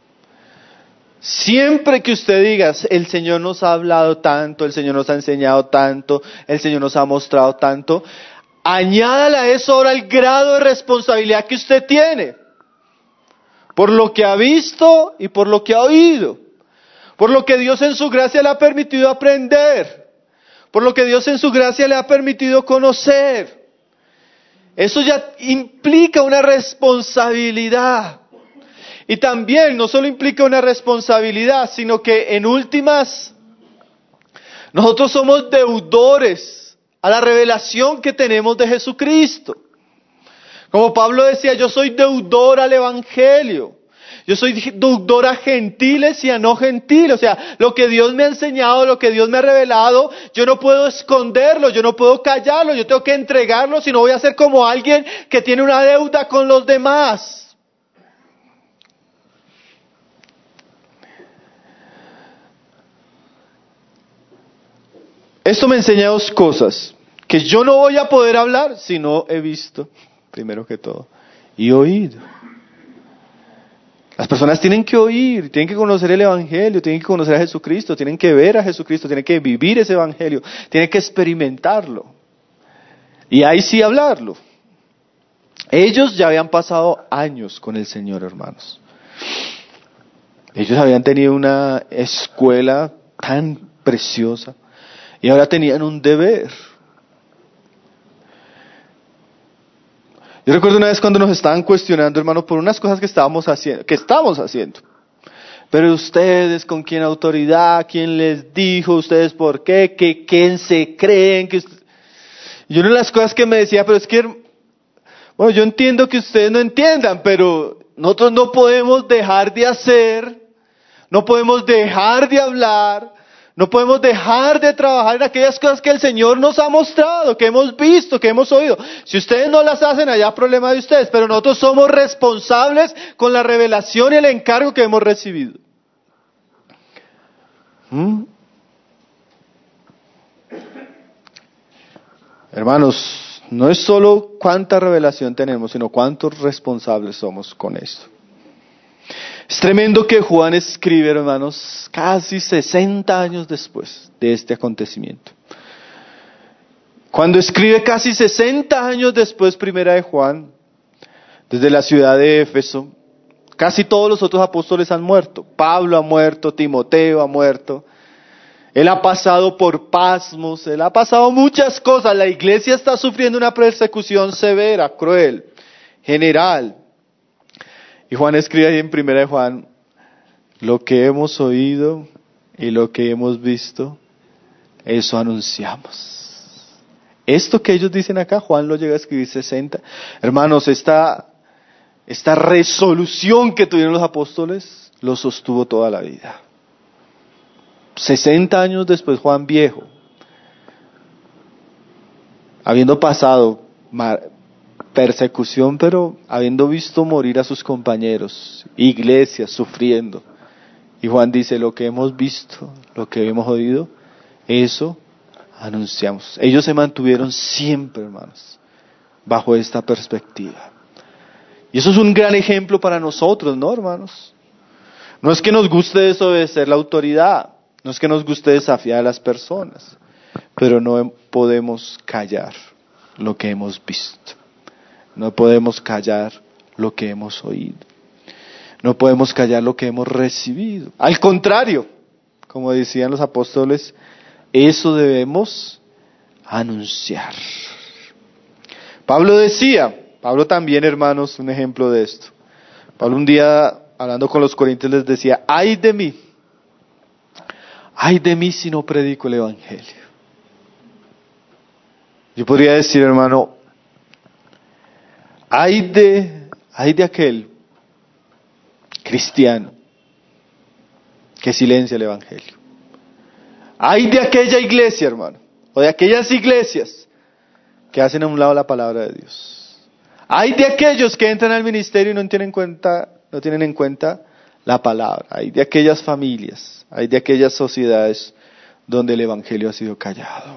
Siempre que usted diga, el Señor nos ha hablado tanto, el Señor nos ha enseñado tanto, el Señor nos ha mostrado tanto, añádale a eso ahora el grado de responsabilidad que usted tiene. Por lo que ha visto y por lo que ha oído. Por lo que Dios en su gracia le ha permitido aprender. Por lo que Dios en su gracia le ha permitido conocer. Eso ya implica una responsabilidad. Y también no solo implica una responsabilidad, sino que en últimas, nosotros somos deudores a la revelación que tenemos de Jesucristo. Como Pablo decía, yo soy deudor al Evangelio. Yo soy deudor a gentiles y a no gentiles. O sea, lo que Dios me ha enseñado, lo que Dios me ha revelado, yo no puedo esconderlo, yo no puedo callarlo, yo tengo que entregarlo, si no voy a ser como alguien que tiene una deuda con los demás. Esto me enseña dos cosas, que yo no voy a poder hablar si no he visto, primero que todo, y oído. Las personas tienen que oír, tienen que conocer el Evangelio, tienen que conocer a Jesucristo, tienen que ver a Jesucristo, tienen que vivir ese Evangelio, tienen que experimentarlo. Y ahí sí hablarlo. Ellos ya habían pasado años con el Señor, hermanos. Ellos habían tenido una escuela tan preciosa y ahora tenían un deber. Yo recuerdo una vez cuando nos estaban cuestionando, hermano, por unas cosas que estábamos haciendo, que estamos haciendo. Pero ustedes, ¿con quién autoridad? ¿Quién les dijo? ¿Ustedes por qué? ¿Qué, quién se creen? Que usted... Y una de las cosas que me decía, pero es que, bueno, yo entiendo que ustedes no entiendan, pero nosotros no podemos dejar de hacer, no podemos dejar de hablar, no podemos dejar de trabajar en aquellas cosas que el Señor nos ha mostrado, que hemos visto, que hemos oído. Si ustedes no las hacen, allá problema de ustedes, pero nosotros somos responsables con la revelación y el encargo que hemos recibido. ¿Mm? Hermanos, no es solo cuánta revelación tenemos, sino cuántos responsables somos con esto. Es tremendo que Juan escribe, hermanos, casi sesenta años después de este acontecimiento. Cuando escribe casi sesenta años después, primera de Juan, desde la ciudad de Éfeso, casi todos los otros apóstoles han muerto. Pablo ha muerto, Timoteo ha muerto. Él ha pasado por pasmos, él ha pasado muchas cosas. La iglesia está sufriendo una persecución severa, cruel, general. Y Juan escribe ahí en primera de Juan, lo que hemos oído y lo que hemos visto, eso anunciamos. Esto que ellos dicen acá, Juan lo llega a escribir sesenta. Hermanos, esta, esta resolución que tuvieron los apóstoles, lo sostuvo toda la vida. sesenta años después, Juan viejo, habiendo pasado persecución, pero habiendo visto morir a sus compañeros, iglesias sufriendo. Y Juan dice, lo que hemos visto, lo que hemos oído, eso anunciamos. Ellos se mantuvieron siempre, hermanos, bajo esta perspectiva. Y eso es un gran ejemplo para nosotros, ¿no, hermanos? No es que nos guste desobedecer la autoridad, no es que nos guste desafiar a las personas, pero no podemos callar lo que hemos visto. No podemos callar lo que hemos oído. No podemos callar lo que hemos recibido. Al contrario, como decían los apóstoles, eso debemos anunciar. Pablo decía, Pablo también, hermanos, un ejemplo de esto. Pablo un día, hablando con los corintios, les decía, ay de mí, ay de mí si no predico el evangelio. Yo podría decir, hermano, Hay de, hay de aquel cristiano que silencia el evangelio. Hay de aquella iglesia, hermano, o de aquellas iglesias que hacen a un lado la palabra de Dios. Hay de aquellos que entran al ministerio y no tienen cuenta, no tienen en cuenta la palabra. Hay de aquellas familias, hay de aquellas sociedades donde el evangelio ha sido callado.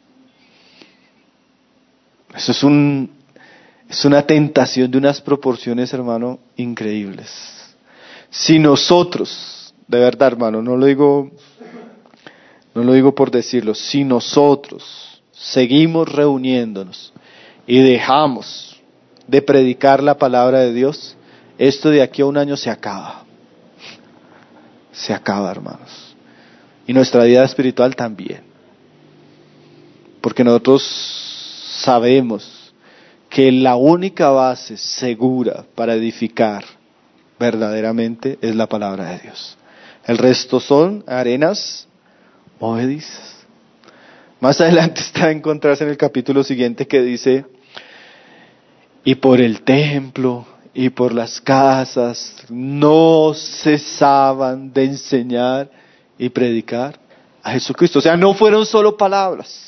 Eso es un Es una tentación de unas proporciones, hermano, increíbles. Si nosotros, de verdad, hermano, no lo digo, no lo digo por decirlo, si nosotros seguimos reuniéndonos y dejamos de predicar la palabra de Dios, esto de aquí a un año se acaba. Se acaba, hermanos. Y nuestra vida espiritual también. Porque nosotros sabemos que la única base segura para edificar verdaderamente es la palabra de Dios. El resto son arenas movedizas. Más adelante está a encontrarse en el capítulo siguiente que dice, y por el templo y por las casas no cesaban de enseñar y predicar a Jesucristo. O sea, no fueron solo palabras.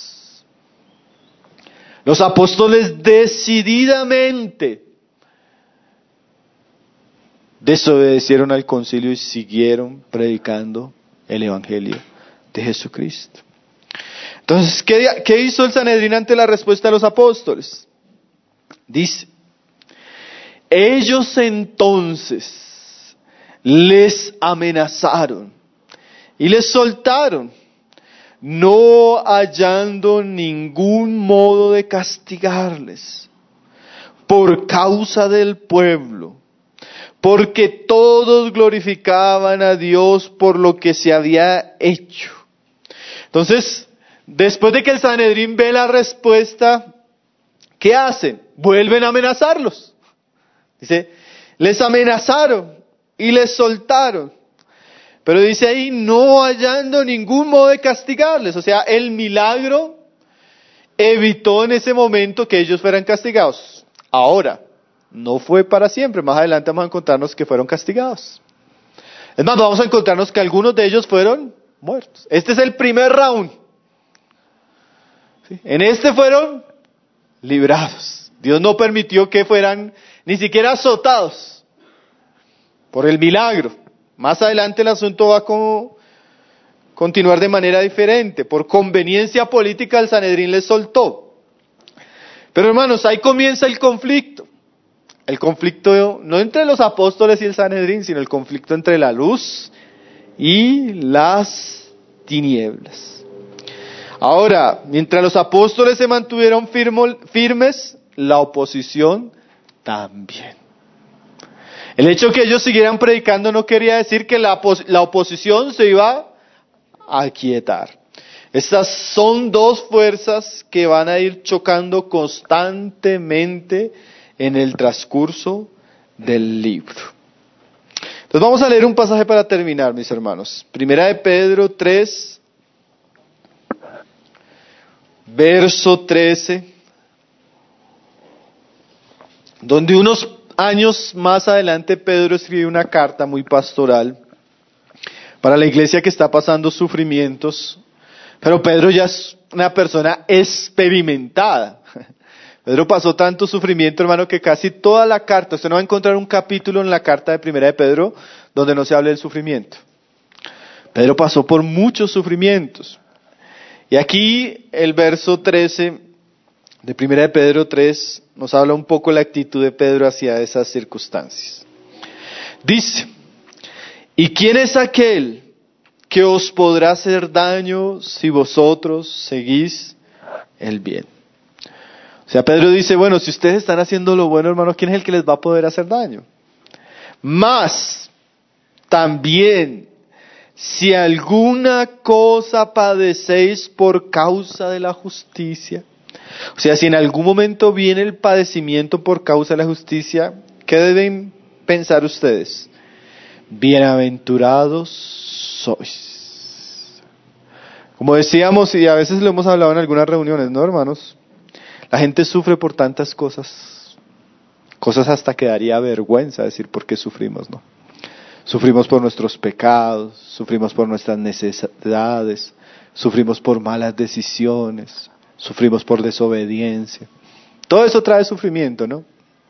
Los apóstoles decididamente desobedecieron al concilio y siguieron predicando el evangelio de Jesucristo. Entonces, ¿qué, qué hizo el Sanedrín ante la respuesta de los apóstoles? Dice, ellos entonces les amenazaron y les soltaron, no hallando ningún modo de castigarles por causa del pueblo, porque todos glorificaban a Dios por lo que se había hecho. Entonces, después de que el Sanedrín ve la respuesta, ¿qué hacen? Vuelven a amenazarlos. Dice, les amenazaron y les soltaron. Pero dice ahí, no hallando ningún modo de castigarles. O sea, el milagro evitó en ese momento que ellos fueran castigados. Ahora, no fue para siempre. Más adelante vamos a encontrarnos que fueron castigados. Es más, vamos a encontrarnos que algunos de ellos fueron muertos. Este es el primer round. ¿Sí? En este fueron librados. Dios no permitió que fueran ni siquiera azotados por el milagro. Más adelante el asunto va a como continuar de manera diferente. Por conveniencia política el Sanedrín les soltó. Pero hermanos, ahí comienza el conflicto. El conflicto no entre los apóstoles y el Sanedrín, sino el conflicto entre la luz y las tinieblas. Ahora, mientras los apóstoles se mantuvieron firmo, firmes, la oposición también. El hecho que ellos siguieran predicando no quería decir que la, la oposición se iba a aquietar. Estas son dos fuerzas que van a ir chocando constantemente en el transcurso del libro. Entonces vamos a leer un pasaje para terminar, mis hermanos. Primera de Pedro tres, verso trece, donde unos años más adelante Pedro escribe una carta muy pastoral para la iglesia que está pasando sufrimientos, pero Pedro ya es una persona experimentada. Pedro pasó tanto sufrimiento, hermano, que casi toda la carta, usted no va a encontrar un capítulo en la carta de Primera de Pedro donde no se hable del sufrimiento. Pedro pasó por muchos sufrimientos. Y aquí el verso trece de Primera de Pedro tres nos habla un poco la actitud de Pedro hacia esas circunstancias. Dice, ¿y quién es aquel que os podrá hacer daño si vosotros seguís el bien? O sea, Pedro dice, bueno, si ustedes están haciendo lo bueno, hermano, ¿quién es el que les va a poder hacer daño? Más, también, si alguna cosa padecéis por causa de la justicia, o sea, si en algún momento viene el padecimiento por causa de la justicia, ¿qué deben pensar ustedes? Bienaventurados sois. Como decíamos, y a veces lo hemos hablado en algunas reuniones, ¿no, hermanos? La gente sufre por tantas cosas, cosas hasta que daría vergüenza decir por qué sufrimos, ¿no? Sufrimos por nuestros pecados, sufrimos por nuestras necesidades, sufrimos por malas decisiones, sufrimos por desobediencia. Todo eso trae sufrimiento, ¿no?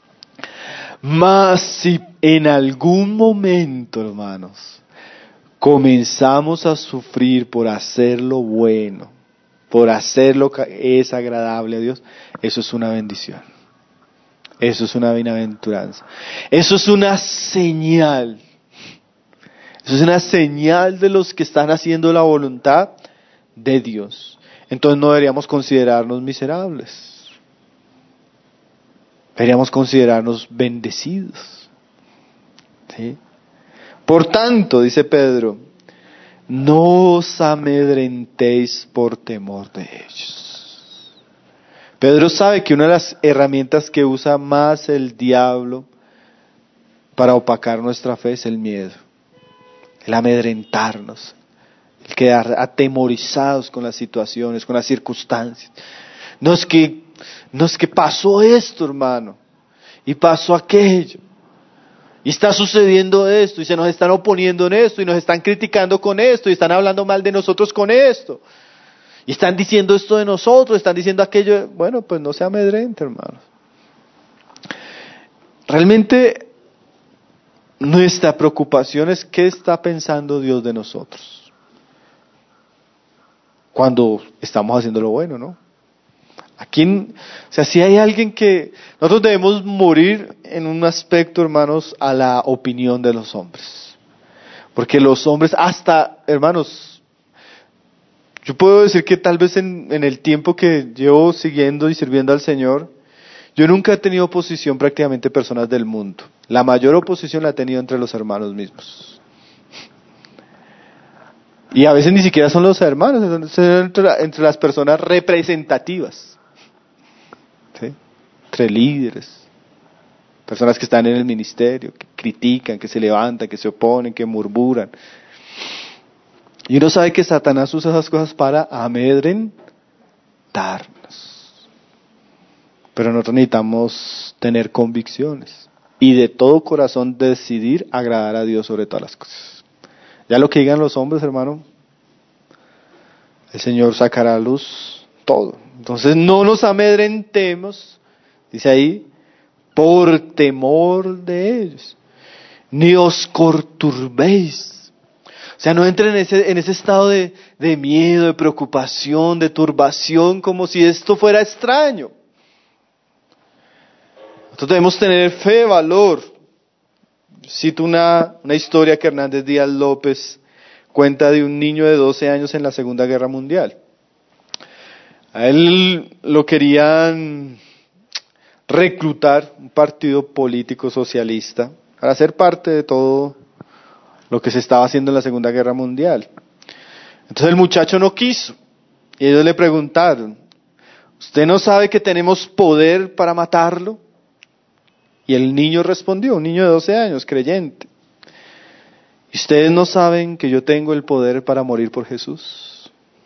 Mas si en algún momento, hermanos, comenzamos a sufrir por hacer lo bueno, por hacer lo que es agradable a Dios, eso es una bendición. Eso es una bienaventuranza. Eso es una señal. Eso es una señal de los que están haciendo la voluntad de Dios. Entonces no deberíamos considerarnos miserables. Deberíamos considerarnos bendecidos. ¿Sí? Por tanto, dice Pedro, no os amedrentéis por temor de ellos. Pedro sabe que una de las herramientas que usa más el diablo para opacar nuestra fe es el miedo, el amedrentarnos, el quedar atemorizados con las situaciones, con las circunstancias. No es que, no es que pasó esto, hermano, y pasó aquello. Y está sucediendo esto, y se nos están oponiendo en esto, y nos están criticando con esto, y están hablando mal de nosotros con esto. Y están diciendo esto de nosotros, están diciendo aquello. Bueno, pues no se amedrente, hermanos. Realmente, nuestra preocupación es qué está pensando Dios de nosotros. Cuando estamos haciendo lo bueno, ¿no? Aquí, o sea, si hay alguien que nosotros debemos morir en un aspecto, hermanos, a la opinión de los hombres, porque los hombres, hasta, hermanos, yo puedo decir que tal vez en, en el tiempo que llevo siguiendo y sirviendo al Señor, yo nunca he tenido oposición prácticamente personas del mundo. La mayor oposición la he tenido entre los hermanos mismos. Y a veces ni siquiera son los hermanos, son entre, entre las personas representativas. ¿Sí? entre líderes, personas que están en el ministerio, que critican, que se levantan, que se oponen, que murmuran. Y uno sabe que Satanás usa esas cosas para amedrentarnos. Pero nosotros necesitamos tener convicciones y de todo corazón decidir agradar a Dios sobre todas las cosas. Ya lo que digan los hombres, hermano, el Señor sacará a luz todo. Entonces no nos amedrentemos, dice ahí, por temor de ellos, ni os conturbéis. O sea, no entren en ese, en ese estado de, de miedo, de preocupación, de turbación, como si esto fuera extraño. Nosotros debemos tener fe, valor. Cito una, una historia que Hernández Díaz López cuenta de un niño de doce años en la Segunda Guerra Mundial. A él lo querían reclutar un partido político socialista para ser parte de todo lo que se estaba haciendo en la Segunda Guerra Mundial. Entonces el muchacho no quiso. Y ellos le preguntaron, ¿usted no sabe que tenemos poder para matarlo? Y el niño respondió, un niño de doce años, creyente. ¿Y ustedes no saben que yo tengo el poder para morir por Jesús?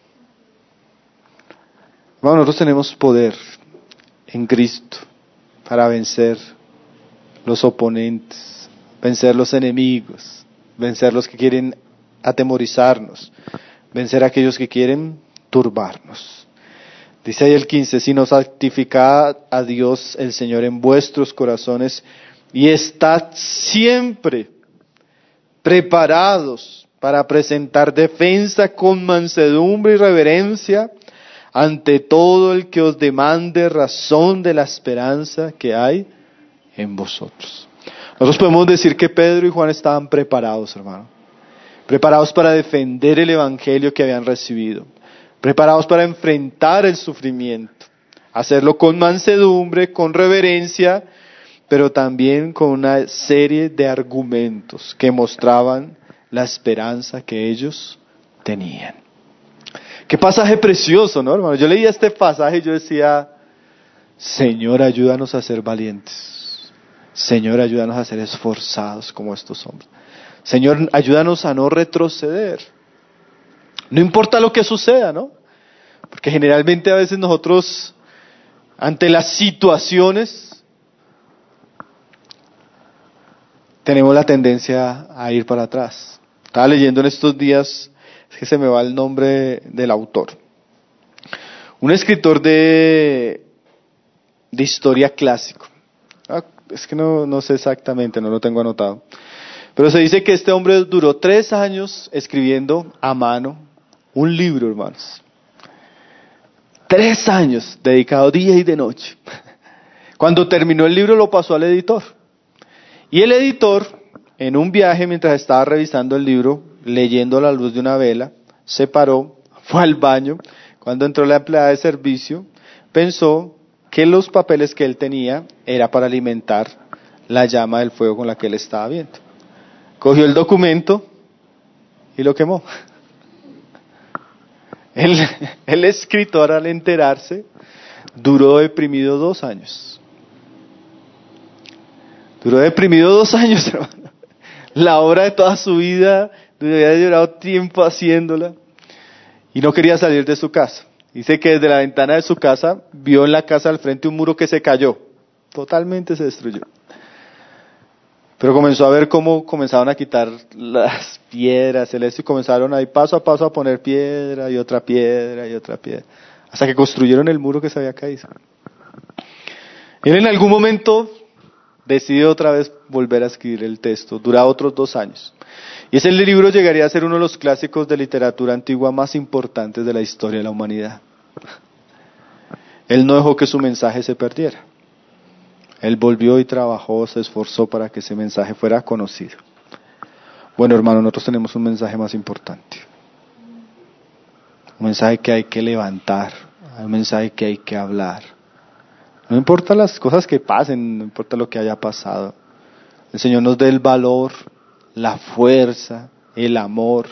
Bueno, nosotros tenemos poder en Cristo para vencer los oponentes, vencer los enemigos, vencer los que quieren atemorizarnos, vencer a aquellos que quieren turbarnos. Dice ahí el quince, sino santificad a Dios el Señor en vuestros corazones y estad siempre preparados para presentar defensa con mansedumbre y reverencia ante todo el que os demande razón de la esperanza que hay en vosotros. Nosotros podemos decir que Pedro y Juan estaban preparados, hermano. Preparados para defender el evangelio que habían recibido. Preparados para enfrentar el sufrimiento. Hacerlo con mansedumbre, con reverencia, pero también con una serie de argumentos que mostraban la esperanza que ellos tenían. Qué pasaje precioso, ¿no, hermano? Yo leía este pasaje y yo decía, Señor, ayúdanos a ser valientes. Señor, ayúdanos a ser esforzados como estos hombres. Señor, ayúdanos a no retroceder. No importa lo que suceda, ¿no? Porque generalmente a veces nosotros, ante las situaciones, tenemos la tendencia a ir para atrás. Estaba leyendo en estos días, es que se me va el nombre del autor. Un escritor de, de historia clásico. Ah, es que no, no sé exactamente, no lo tengo anotado. Pero se dice que este hombre duró tres años escribiendo a mano un libro, hermanos. Tres años, dedicado día y de noche. Cuando terminó el libro lo pasó al editor. Y el editor, en un viaje mientras estaba revisando el libro, leyendo a la luz de una vela, se paró, fue al baño. Cuando entró la empleada de servicio, pensó que los papeles que él tenía era para alimentar la llama del fuego con la que él estaba viendo. Cogió el documento y lo quemó. El, el escritor, al enterarse, duró deprimido dos años. Duró deprimido dos años, hermano. La obra de toda su vida, había llevado tiempo haciéndola y no quería salir de su casa. Dice que desde la ventana de su casa vio en la casa al frente un muro que se cayó, totalmente se destruyó. Pero comenzó a ver cómo comenzaban a quitar las piedras, el esto, y comenzaron ahí paso a paso a poner piedra y otra piedra y otra piedra, hasta que construyeron el muro que se había caído. Y él en algún momento decidió otra vez volver a escribir el texto, dura otros dos años. Y ese libro llegaría a ser uno de los clásicos de literatura antigua más importantes de la historia de la humanidad. Él no dejó que su mensaje se perdiera. Él volvió y trabajó, se esforzó para que ese mensaje fuera conocido. Bueno, hermano, nosotros tenemos un mensaje más importante. Un mensaje que hay que levantar, un mensaje que hay que hablar. No importa las cosas que pasen, no importa lo que haya pasado. El Señor nos dé el valor, la fuerza, el amor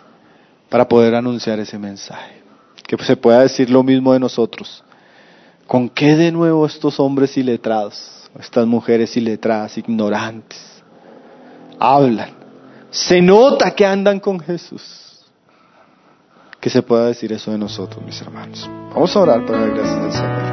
para poder anunciar ese mensaje. Que se pueda decir lo mismo de nosotros ¿Con qué de nuevo estos hombres iletrados, estas mujeres iletradas, ignorantes, hablan? Se nota que andan con Jesús. Que se pueda decir eso de nosotros, mis hermanos. Vamos a orar para dar gracias al Señor.